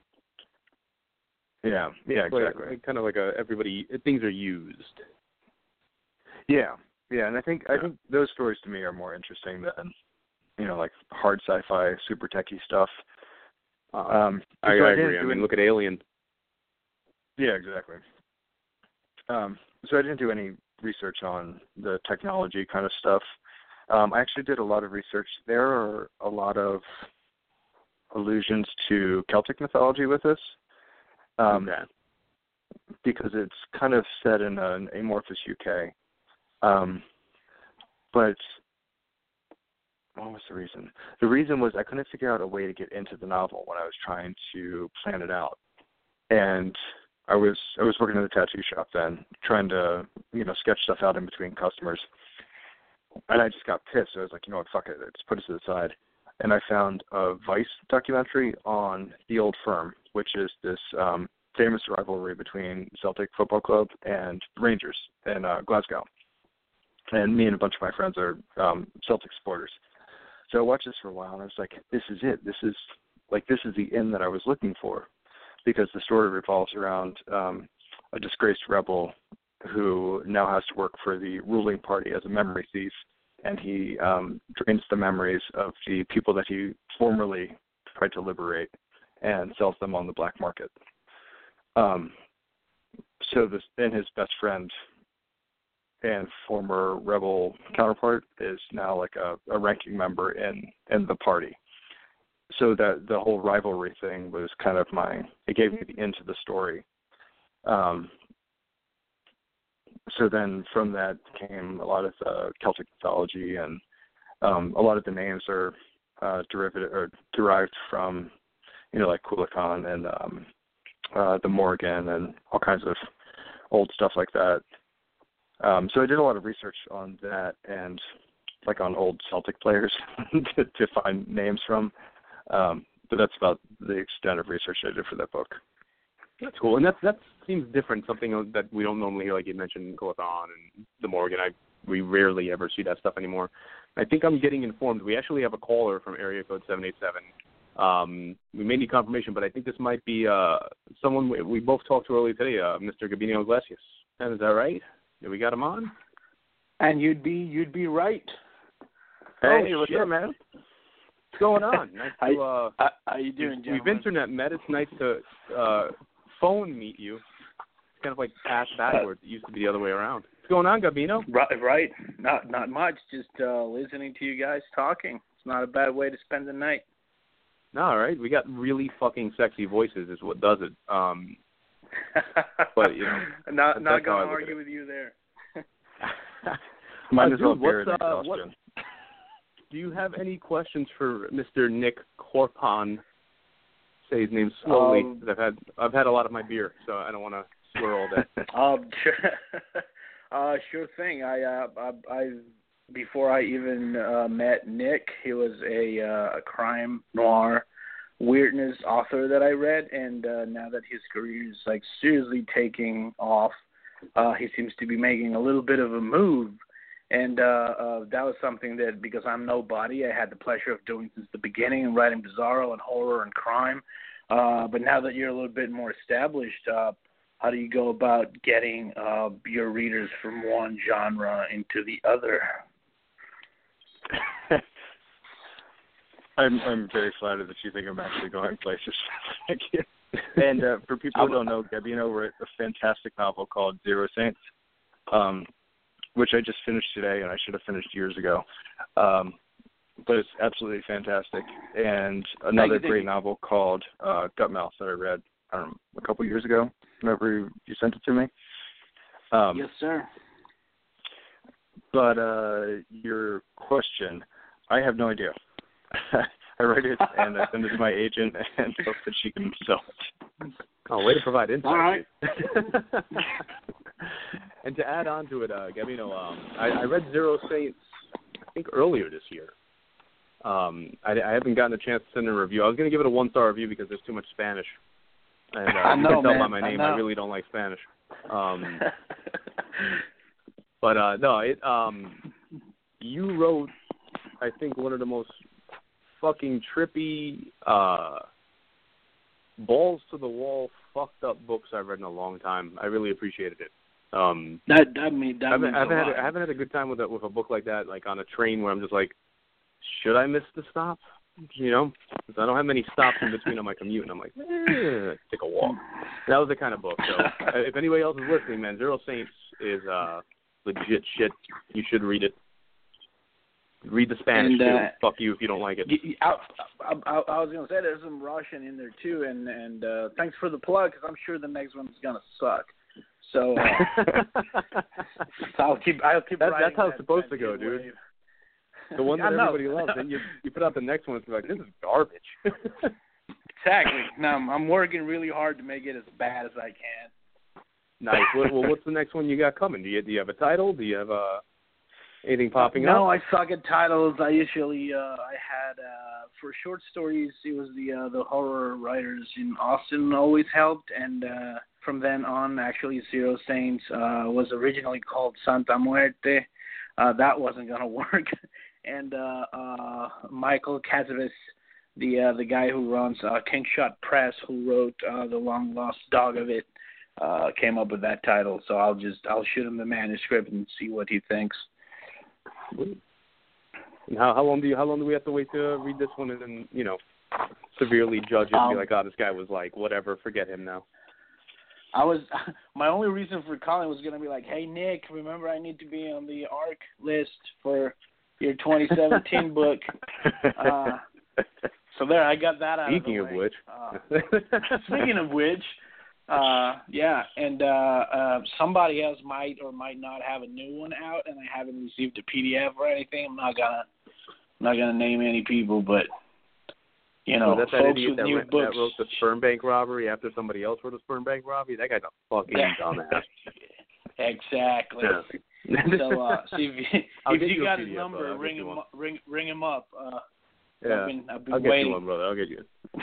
S2: Yeah, yeah,
S3: Like,
S2: exactly.
S3: like kind of like a everybody things are used.
S2: Yeah, yeah, and I think
S3: Yeah.
S2: I think those stories to me are more interesting than, you know, like hard sci-fi, super techie stuff.
S3: Uh,
S2: Um,
S3: I,
S2: so
S3: I
S2: didn't
S3: agree. I
S2: do
S3: mean,
S2: any-
S3: look at Alien.
S2: Yeah, exactly. Um, so I didn't do any research on the technology kind of stuff. Um, I actually did a lot of research. There are a lot of allusions to Celtic mythology with this. Um,
S3: okay.
S2: because it's kind of set in an amorphous U K. Um, but what was the reason? The reason was I couldn't figure out a way to get into the novel when I was trying to plan it out. And I was I was working at a tattoo shop then, trying to, you know, sketch stuff out in between customers. And I just got pissed. I was like, you know what, fuck it, let's put it to the side. And I found a Vice documentary on The Old Firm, which is this um, famous rivalry between Celtic Football Club and Rangers in uh, Glasgow. And me and a bunch of my friends are um, Celtic supporters. So I watched this for a while, and I was like, this is it. This is, like, this is the end that I was looking for. Because the story revolves around um, a disgraced rebel who now has to work for the ruling party as a memory thief, and he um, drains the memories of the people that he formerly tried to liberate and sells them on the black market. Um, so this, and his best friend and former rebel counterpart is now like a, a ranking member in, in the party. So that the whole rivalry thing was kind of my, it gave me the end to the story. Um, so then from that came a lot of the Celtic mythology, and um, a lot of the names are uh, derivative or derived from, you know, like Culacan and um, uh, the Morrigan and all kinds of old stuff like that. Um, so I did a lot of research on that and like on old Celtic players to, to find names from. Um, but that's about the extent of research I did for that book.
S3: That's cool, and that that seems different. Something that we don't normally hear, like you mentioned, Culacan and the Morgan. I we rarely ever see that stuff anymore. I think I'm getting informed. We actually have a caller from area code seven eight seven. Um, we may need confirmation, but I think this might be uh, someone we, we both talked to earlier today, uh, Mister Gabino Iglesias. And is that right? Did we got him on?
S4: And you'd be you'd be right.
S2: Hey,
S3: oh,
S2: what's
S3: shit.
S2: up, man?
S3: What's going on? Nice to, uh,
S4: how, how you doing,
S3: we've,
S4: gentlemen?
S3: we've internet met. It's nice to uh, phone meet you. It's kind of like pass backwards. It used to be the other way around. What's going on, Gabino?
S4: Right, right. Not not much. Just uh, listening to you guys talking. It's not a bad way to spend the night.
S3: No, all right. We got really fucking sexy voices is what does it. Um, but, you know.
S4: not not
S3: how I
S4: going to
S3: look at
S4: argue
S3: it.
S4: with you there.
S2: Mine
S3: Uh,
S2: is all
S3: dude,
S2: beer and
S3: what's, uh,
S2: exhaustion.
S3: Do you have any questions for Mister Nick Corpon? Say his name slowly,
S4: Um,
S3: 'cause I've had I've had a lot of my beer, so I don't want to swear all day.
S4: Um, sure, uh, sure thing. I, uh, I, I, before I even uh, met Nick, he was a, uh, a crime noir weirdness author that I read, and uh, now that his career is like seriously taking off, uh, he seems to be making a little bit of a move. And uh, uh, that was something that, because I'm nobody, I had the pleasure of doing since the beginning and writing bizarro and horror and crime. Uh, but now that you're a little bit more established, uh, how do you go about getting uh, your readers from one genre into the other?
S2: I'm I'm very flattered that you think I'm actually going places. Thank you. And uh, for people who don't know, Gabino wrote a fantastic novel called Zero Saints, um, which I just finished today, and I should have finished years ago. Um, but it's absolutely fantastic. And another great novel called uh, Gutmouth that I read I don't know, a couple years ago, whenever you sent it to me. Um,
S4: Yes, sir.
S2: But uh, your question, I have no idea. I write it and I send it to my agent and hope that she can sell it.
S3: Oh, way to provide insight.
S4: All right.
S3: And to add on to it, uh, Gabino, um, I, I read Zero Saints, I think, earlier this year. Um, I, I haven't gotten a chance to send a review. I was going to give it a one-star review because there's too much Spanish. And uh,
S4: I
S3: you
S4: know,
S3: can tell
S4: man.
S3: by my name,
S4: I,
S3: I really don't like Spanish. Um, but uh, no, it. Um, you wrote, I think, one of the most fucking trippy, uh, balls to the wall, fucked up books I've read in a long time. I really appreciated it. Um,
S4: that that mean that
S3: I haven't,
S4: means
S3: I haven't
S4: a
S3: had
S4: lot.
S3: I haven't had a good time with a, with a book like that, like on a train where I'm just like, should I miss the stop? You know, 'cause I don't have many stops in between on my commute, and I'm like, eh, take a walk. That was the kind of book. So uh, if anybody else is listening, man, Zero Saints is uh, legit shit. You should read it. Read the Spanish
S4: And, uh,
S3: too. Fuck you if you don't like it.
S4: I, I, I, I was gonna say there's some Russian in there too, and and uh, thanks for the plug because I'm sure the next one's gonna suck. So, uh, so I'll keep I'll keep.
S3: That's,
S4: writing
S3: that's how
S4: that,
S3: it's supposed
S4: that
S3: to go,
S4: good
S3: dude.
S4: wave.
S3: The one that
S4: I know.
S3: everybody loves, then you you put out the next one, and it's like, this is garbage.
S4: Exactly. No, I'm, I'm working really hard to make it as bad as I can.
S3: Nice. Well, well, what's the next one you got coming? Do you do you have a title? Do you have uh, anything popping
S4: no,
S3: up?
S4: I suck at titles. I usually uh, I had uh, for short stories. It was the uh, the horror writers in Austin always helped, and uh, from then on, actually, Zero Saints uh, was originally called Santa Muerte. Uh, that wasn't gonna work, and uh, uh, Michael Katsevich, the uh, the guy who runs uh, Kingshot Press, who wrote uh, The Long Lost Dog of It, uh, came up with that title. So I'll just I'll shoot him the manuscript and see what he thinks.
S3: And how how long do you how long do we have to wait to read this one and then you know severely judge it and
S4: um,
S3: be like, oh, this guy was like whatever, forget him now.
S4: I was my only reason for calling was gonna be like, hey Nick, remember I need to be on the ARC list for your twenty seventeen book. Uh, so there, I got that out
S3: Speaking
S4: of the
S3: of
S4: way.
S3: which,
S4: Uh, speaking of which, uh, yeah, and uh, uh, somebody else might or might not have a new one out, and I haven't received a P D F or anything. I'm not gonna I'm not gonna name any people, but. You know,
S3: oh, that's that
S4: folks
S3: idiot
S4: with
S3: that,
S4: new
S3: wrote,
S4: books.
S3: that wrote the sperm bank robbery after somebody else wrote a sperm bank robbery. That guy's a fucking
S4: Yeah.
S3: dumbass.
S4: Exactly.
S3: Yeah.
S4: So, uh, see if you, if
S3: get
S4: you
S3: you a
S4: got
S3: P D F,
S4: his number,
S3: brother. I'll
S4: ring
S3: get you
S4: him
S3: one.
S4: up, ring ring him up. Uh,
S3: Yeah,
S4: I've been I've been
S3: I'll get
S4: waiting.
S3: you one, brother. I'll get you.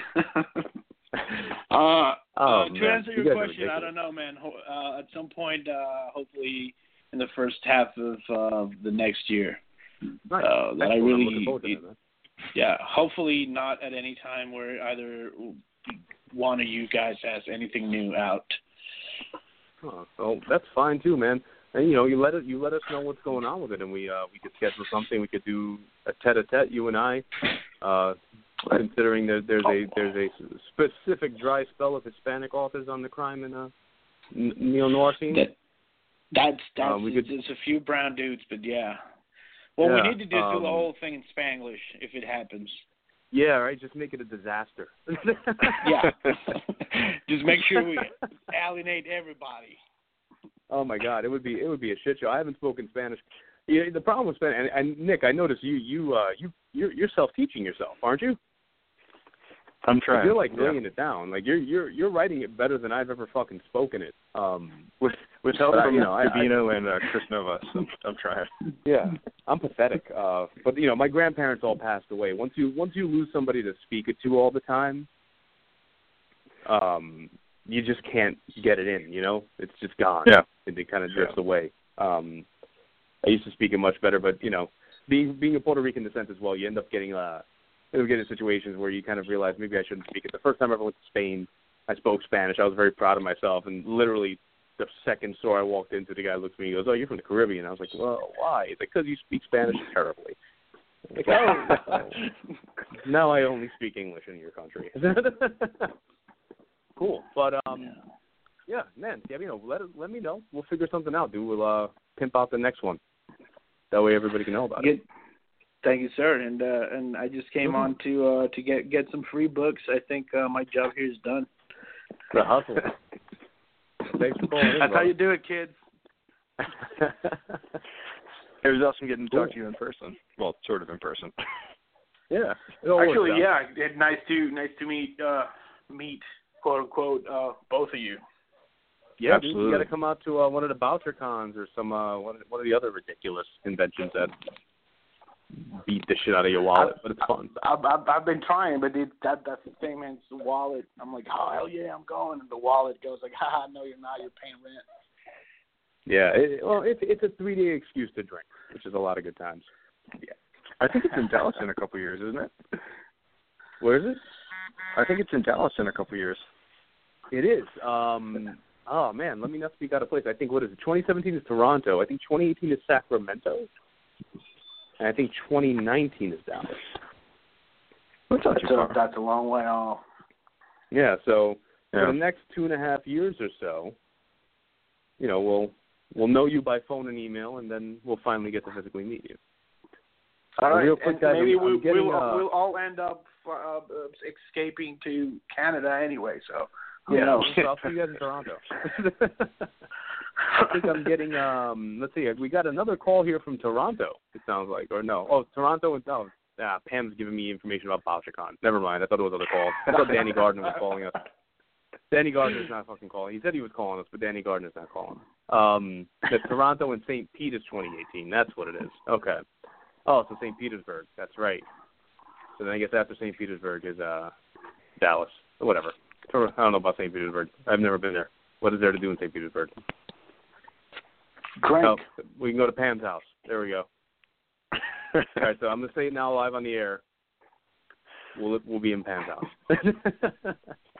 S4: uh,
S3: Oh,
S4: uh, to
S3: man.
S4: answer
S3: You
S4: your
S3: guys are
S4: question, I
S3: ridiculous.
S4: don't know, man. Ho- Uh, at some point, uh, hopefully in the first half of uh, the next year,
S3: Nice.
S4: uh, that I
S3: Excellent. I'm
S4: really,
S3: looking forward to that, man.
S4: yeah, hopefully not at any time where either one of you guys has anything new out.
S3: Oh, well, that's fine too, man. And you know, you let it, you let us know what's going on with it, and we uh, we could schedule something. We could do a tete-a-tete, you and I. Uh, considering that there's a there's a specific dry spell of Hispanic authors on the crime and uh, neo noir scene.
S4: That, that's that's
S3: Uh, we
S4: it's,
S3: could-
S4: it's a few brown dudes, but yeah. Well,
S3: Yeah,
S4: we need to just do
S3: um,
S4: the whole thing in Spanglish if it happens.
S3: Yeah, right. Just make it a disaster.
S4: Yeah. Just make sure we alienate everybody.
S3: Oh my God, it would be it would be a shit show. I haven't spoken Spanish. Yeah, the problem with Spanish, and, and Nick, I noticed you you uh you you're, you're self teaching yourself, aren't you?
S2: I'm trying.
S3: You're like
S2: yeah.
S3: laying it down. Like you're you're you're writing it better than I've ever fucking spoken it. Um,
S2: with with help
S3: But I-
S2: from
S3: you know, I-
S2: Sabino and uh, Chris Nova. So I'm trying.
S3: yeah, I'm pathetic. Uh, but you know, my grandparents all passed away. Once you once you lose somebody to speak it to all the time, um, you just can't get it in. You know, it's just gone.
S2: Yeah.
S3: It, it kind of drifts
S2: Yeah.
S3: away. Um, I used to speak it much better, but you know, being being a Puerto Rican descent as well, you end up getting uh, you end up getting situations where you kind of realize maybe I shouldn't speak it. The first time I ever went to Spain, I spoke Spanish. I was very proud of myself, and literally the second store I walked into, the guy looks at me and goes, "Oh, you're from the Caribbean." I was like, "Well, why?" He's like, "Because you speak Spanish terribly." I'm like, oh, now I only speak English in your country. Cool, but um, yeah, man, yeah, you know, let it, let me know. We'll figure something out, dude. We'll uh, pimp out the next one. That way, everybody can know about
S4: Good.
S3: it.
S4: Thank you, sir. And uh, and I just came
S3: Mhm.
S4: on to uh, to get get some free books. I think uh, my job here is done.
S3: The hustle. Thanks for calling in,
S4: That's how you do it, kids.
S2: It was awesome getting to
S3: Cool.
S2: talk to you in person. Well, sort of in person.
S3: Yeah. it all works
S4: Actually,
S3: out.
S4: yeah, it, nice to nice to meet uh, meet quote unquote uh, both of you.
S3: Yeah, dude,
S2: Absolutely.
S3: you got to come out to uh, one of the Boucher cons or some uh, one, of, one of the other ridiculous conventions that beat the shit out of your wallet,
S4: I,
S3: but it's fun.
S4: I, I, I've been trying, but it, that that's the thing, man. It's the wallet. I'm like, oh hell yeah, I'm going, and the wallet goes like, haha, no, you're not. You're paying rent.
S3: Yeah, it, well, it's it's a three day excuse to drink, which is a lot of good times.
S2: Yeah, I think it's in Dallas in a couple of years, isn't it?
S3: Where is it?
S2: I think it's in Dallas in a couple of years.
S3: It is. Um, oh man, let me not speak out of place. I think what is it? twenty seventeen is Toronto. I think twenty eighteen is Sacramento, and I think twenty nineteen is Dallas.
S2: That's not
S4: That's
S2: too
S4: a,
S2: far.
S4: that's a long way off.
S3: Yeah. So
S2: Yeah.
S3: for the next two and a half years or so, you know, we'll we'll know you by phone and email, and then we'll finally get to physically meet you.
S4: All right,
S3: real quick,
S4: and
S3: guys,
S4: maybe
S3: I'm- I'm
S4: we'll,
S3: getting,
S4: we'll,
S3: uh,
S4: we'll all end up uh, escaping to Canada anyway. So who
S3: Yeah,
S4: knows?
S3: so I'll see you guys in Toronto. I think I'm getting, um, let's see, we got another call here from Toronto, it sounds like, or no. Oh, Toronto and, oh, ah, Pam's giving me information about BoucherCon. Never mind, I thought it was other calls. I thought Danny Gardner was calling us. Danny Gardner's not fucking calling. He said he was calling us, but Danny Gardner's not calling. Um, the Toronto and Saint Pete is twenty eighteen. That's what it is. Okay. Oh, so Saint Petersburg. That's right. So then I guess after Saint Petersburg is uh, Dallas. Or whatever. I don't know about Saint Petersburg. I've never been there. What is there to do in Saint Petersburg?
S4: Drink.
S3: Oh, we can go to Pam's house. There we go. All right, so I'm going to say it now live on the air. We'll we'll be in Pam's house.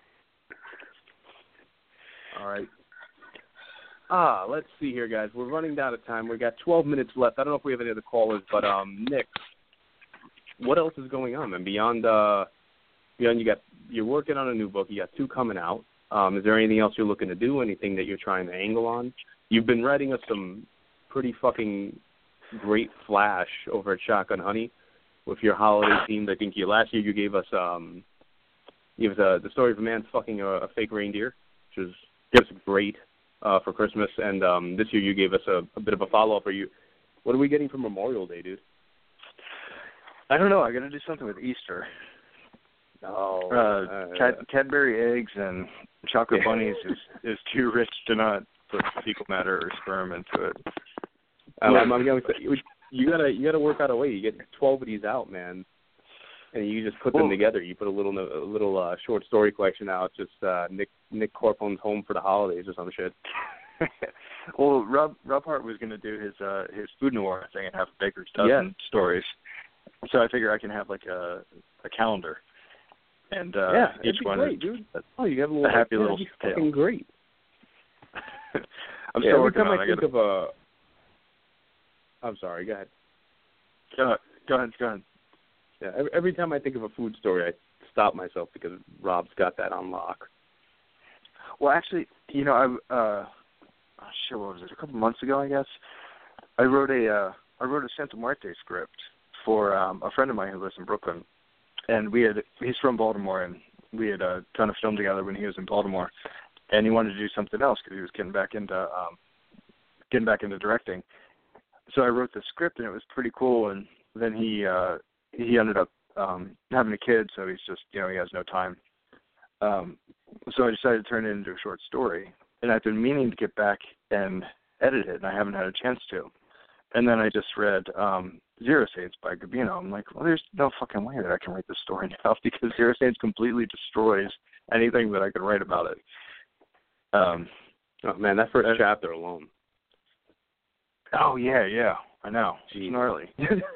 S3: All right. Ah, let's see here, guys. We're running down of time. We've got twelve minutes left. I don't know if we have any other callers, but um, Nick, what else is going on? And beyond, uh, beyond you got you're working on a new book. You got two coming out. Um, is there anything else you're looking to do? Anything that you're trying to angle on? You've been writing us some pretty fucking great flash over at Shotgun Honey with your holiday themes. I think you last year you gave us um, you gave us uh, the story of a man fucking a, a fake reindeer, which was just great. Uh, for Christmas, and um, this year you gave us a, a bit of a follow-up. Are you? What are we getting for Memorial Day, dude?
S2: I don't know. I got to do something with Easter.
S3: Oh,
S2: uh,
S3: uh,
S2: Cad- Cadbury eggs and chocolate bunnies is, is too rich to not put fecal matter or sperm into it.
S3: I'm, I'm, I'm gonna say, you gotta you gotta work out a way. You get twelve of these out, man, and you just put
S2: well,
S3: them together. You put a little a little uh, short story collection out, just uh, Nick Nick Corpone's home for the holidays or some shit.
S2: Well, Rob Rob Hart was going to do his uh, his food noir thing and have a baker's dozen
S3: Yeah.
S2: stories. So I figure I can have like a a calendar, and uh,
S3: yeah,
S2: each
S3: it'd be
S2: one
S3: great,
S2: is
S3: dude. Oh, you have a little
S2: a happy
S3: yeah,
S2: little
S3: it'd be
S2: tale.
S3: fucking great.
S2: I'm
S3: yeah,
S2: still
S3: every
S2: working
S3: time
S2: on
S3: I
S2: it.
S3: think
S2: I gotta,
S3: of a, I'm sorry. Go ahead.
S2: go, go ahead, go ahead.
S3: Yeah, every, every time I think of a food story, I stop myself because Rob's got that on lock.
S2: Well, actually, you know, I uh, oh, shit, what was it? A couple months ago, I guess. I wrote a uh, I wrote a Santa Muerte script for um, a friend of mine who lives in Brooklyn, and we had he's from Baltimore, and we had uh, done a film together when he was in Baltimore, and he wanted to do something else because he was getting back into um, getting back into directing. So I wrote the script, and it was pretty cool. And then he uh, he ended up um, having a kid, so he's just you know he has no time. Um, so I decided to turn it into a short story, and I've been meaning to get back and edit it, and I haven't had a chance to. And then I just read um, Zero Saints by Gabino. I'm like, well, there's no fucking way that I can write this story now because Zero Saints completely destroys anything that I could write about it. Um,
S3: Oh man, that first
S2: uh,
S3: chapter alone.
S2: oh yeah, yeah, I know.
S3: Jeez.
S2: It's gnarly.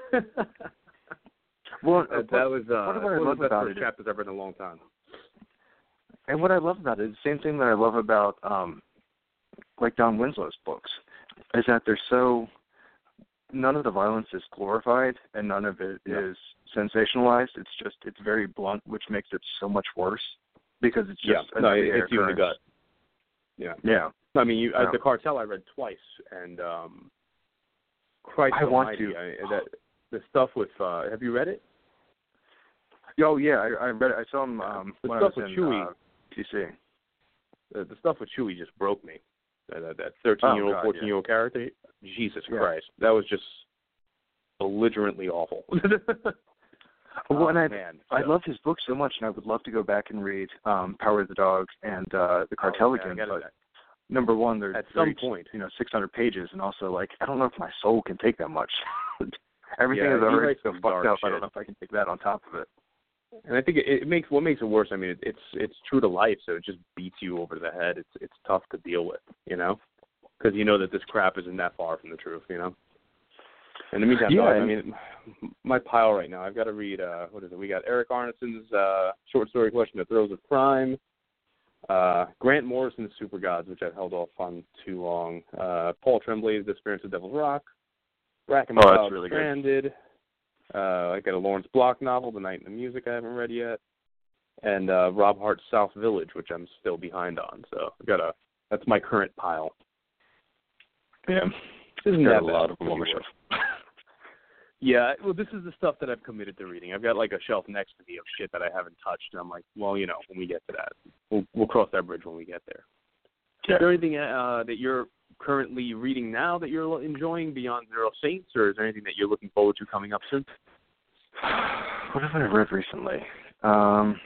S2: Well,
S3: that, that was uh,
S2: what, what I
S3: one
S2: love
S3: of the best
S2: about
S3: first
S2: it,
S3: chapters I've read in a long time.
S2: and what I love about it is the same thing that I love about um, like Don Winslow's books, is that they're so. None of the violence is glorified, and none of it
S3: yeah.
S2: is sensationalized. It's just it's very blunt, which makes it so much worse because it's just
S3: yeah, no, it, it's you in the
S2: occurrence.
S3: gut. Yeah,
S2: Yeah.
S3: I mean, you,
S2: Yeah.
S3: uh, the Cartel I read twice, and um, Christ
S2: I want
S3: Almighty,
S2: to.
S3: I, that the stuff with. Uh, have you read it?
S2: Oh yeah, I, I read it. I saw him um,
S3: The
S2: when
S3: stuff
S2: I was
S3: with
S2: in
S3: Chewie.
S2: uh, T C.
S3: The, the stuff with Chewie just broke me. That that thirteen-year-old,
S2: Oh, God,
S3: fourteen-year-old character. Jesus
S2: Yeah.
S3: Christ, that was just belligerently awful.
S2: Well, and
S3: oh,
S2: I
S3: man.
S2: I love his book so much, and I would love to go back and read um, Power of the Dog and uh, the Cartel
S3: oh, yeah,
S2: again.
S3: I gotta-
S2: But number one, they're
S3: At
S2: they're
S3: some
S2: each,
S3: point.
S2: you know, six hundred pages, and also like I don't know if my soul can take that much. Everything
S3: yeah,
S2: is already so
S3: fucked
S2: up.
S3: Shit.
S2: I don't know if I can take that on top of it.
S3: And I think it, it makes what makes it worse. I mean, it, it's it's true to life, so it just beats you over the head. It's it's tough to deal with, you know, because you know that this crap isn't that far from the truth, you know. In the meantime,
S2: yeah,
S3: dog, I mean, my pile right now, I've got to read. Uh, what is it? We got Eric Arneson's uh, short story collection, The Throes of Crime. Uh, Grant Morrison's Super Gods, which I've held off on too long. Uh, Paul Tremblay's The Spirits of Devil's Rock. Bracken
S2: oh,
S3: McLeod's
S2: really
S3: Stranded. Good. Uh, I got a Lawrence Block novel, The Night in the Music, I haven't read yet, and uh, Rob Hart's South Village, which I'm still behind on. So I've got a that's my current pile.
S2: Yeah,
S3: isn't
S2: that
S3: a lot of them on my shelf. Yeah, well, this is the stuff that I've committed to reading. I've got like a shelf next to me of shit that I haven't touched, and I'm like, well, you know, when we get to that, we'll we'll cross that bridge when we get there. Yeah. Is there anything uh, that you're currently reading now that you're enjoying beyond Zero Saints, or is there anything that you're looking forward to coming up soon?
S2: What have I read recently? Um,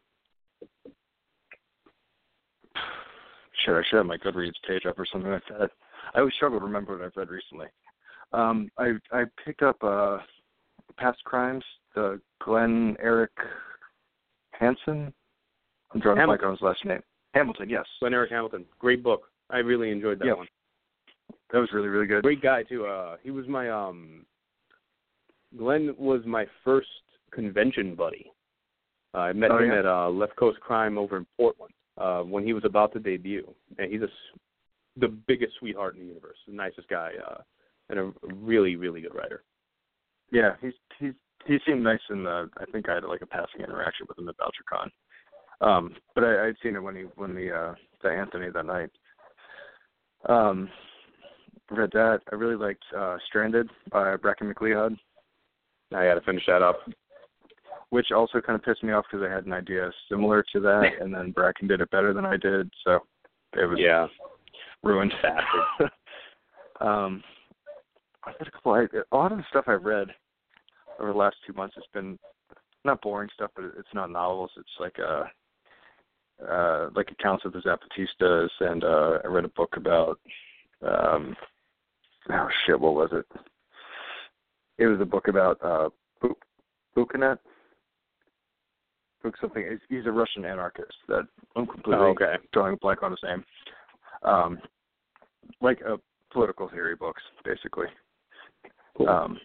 S2: shit, I should have my Goodreads page up or something like that. I always struggle to remember what I've read recently. Um, I I picked up uh, Past Crimes, the Glenn Eric Hansen. I'm drawing a blank on his last name. Hamilton, yes.
S3: Glenn Eric Hamilton. Great book. I really enjoyed that
S2: yeah.
S3: one.
S2: That was really, really good.
S3: Great guy, too. Uh, he was my, um, Glenn was my first convention buddy. Uh, I met
S2: oh,
S3: him
S2: yeah?
S3: at uh, Left Coast Crime over in Portland uh, when he was about to debut. And he's a, the biggest sweetheart in the universe, the nicest guy, uh, and a really, really good writer.
S2: Yeah, he's he's he seemed nice, and uh, I think I had like a passing interaction with him at BoucherCon. Um, but I I'd seen it when he when the uh, the Anthony that night. Um, read that. I really liked uh, Stranded by Bracken McLeod.
S3: I got to finish that up.
S2: Which also kind of pissed me off because I had an idea similar to that, and then Bracken did it better than I did, so it was
S3: yeah
S2: ruined. um, I read a couple. I, a lot of the stuff I've read over the last two months has been not boring stuff, but it's not novels. It's like uh, uh, like accounts of the Zapatistas, and uh, I read a book about. Um, oh shit! What was it? It was a book about uh, Bukhanet. Book something. He's a Russian anarchist that I'm completely
S3: oh, okay.
S2: drawing a blank on his name. Um, like a political theory books, basically.
S3: Cool.
S2: Um,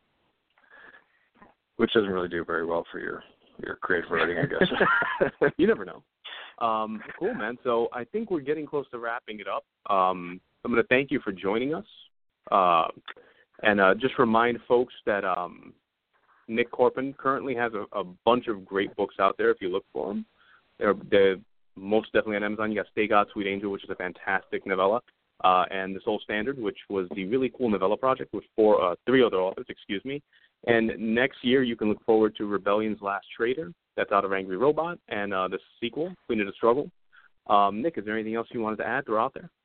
S2: which doesn't really do very well for your, your creative writing, I guess.
S3: You never know. Um, cool, man. So I think we're getting close to wrapping it up. Um, I'm going to thank you for joining us. Uh, and uh, just remind folks that um, Nick Corpin currently has a, a bunch of great books out there if you look for them. They're, they're most definitely on Amazon. You got Stay God, Sweet Angel, which is a fantastic novella, uh, and The Soul Standard, which was the really cool novella project with four, uh, three other authors, excuse me. And next year you can look forward to Rebellion's Last Trader. That's out of Angry Robot, and uh, the sequel, Queen of the Struggle. Um, Nick, is there anything else you wanted to add? Throw out there.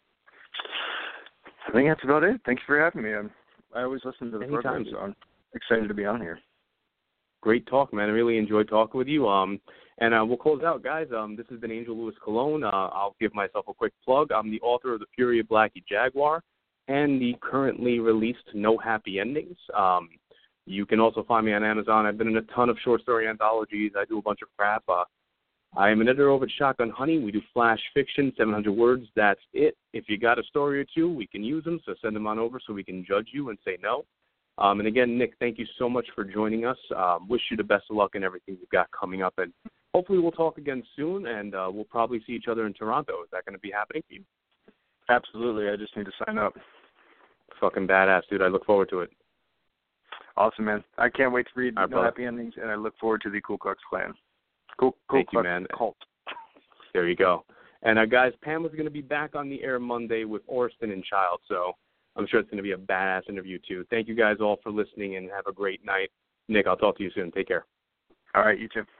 S2: I think that's about it. Thanks for having me. I'm, I always listen to the
S3: Anytime.
S2: program, so I'm excited to be on here.
S3: Great talk, man. I really enjoyed talking with you. Um, and uh, we'll close out, guys. Um, this has been Angel Lewis Colon. Uh, I'll give myself a quick plug. I'm the author of The Fury of Blackie Jaguar and the currently released No Happy Endings. Um, you can also find me on Amazon. I've been in a ton of short story anthologies. I do a bunch of crap. Uh, I am an editor over at Shotgun Honey. We do flash fiction, seven hundred words. That's it. If you got a story or two, we can use them, so send them on over so we can judge you and say no. Um, and again, Nick, thank you so much for joining us. Um, wish you the best of luck in everything you've got coming up. And hopefully we'll talk again soon, and uh, we'll probably see each other in Toronto. Is that going to be happening for you?
S2: Absolutely. I just need to sign up.
S3: Fucking badass, dude. I look forward to it.
S2: Awesome, man. I can't wait to read
S3: Right,
S2: No
S3: brother.
S2: Happy Endings, and I look forward to the Ku Klux Klan. Ku, Ku
S3: Thank
S2: Klux
S3: you, man.
S2: Cult.
S3: There you go. And, uh, guys, Pam was going to be back on the air Monday with Orson and Child, so I'm sure it's going to be a badass interview, too. Thank you guys all for listening, and have a great night. Nick, I'll talk to you soon. Take care.
S2: All right, you too.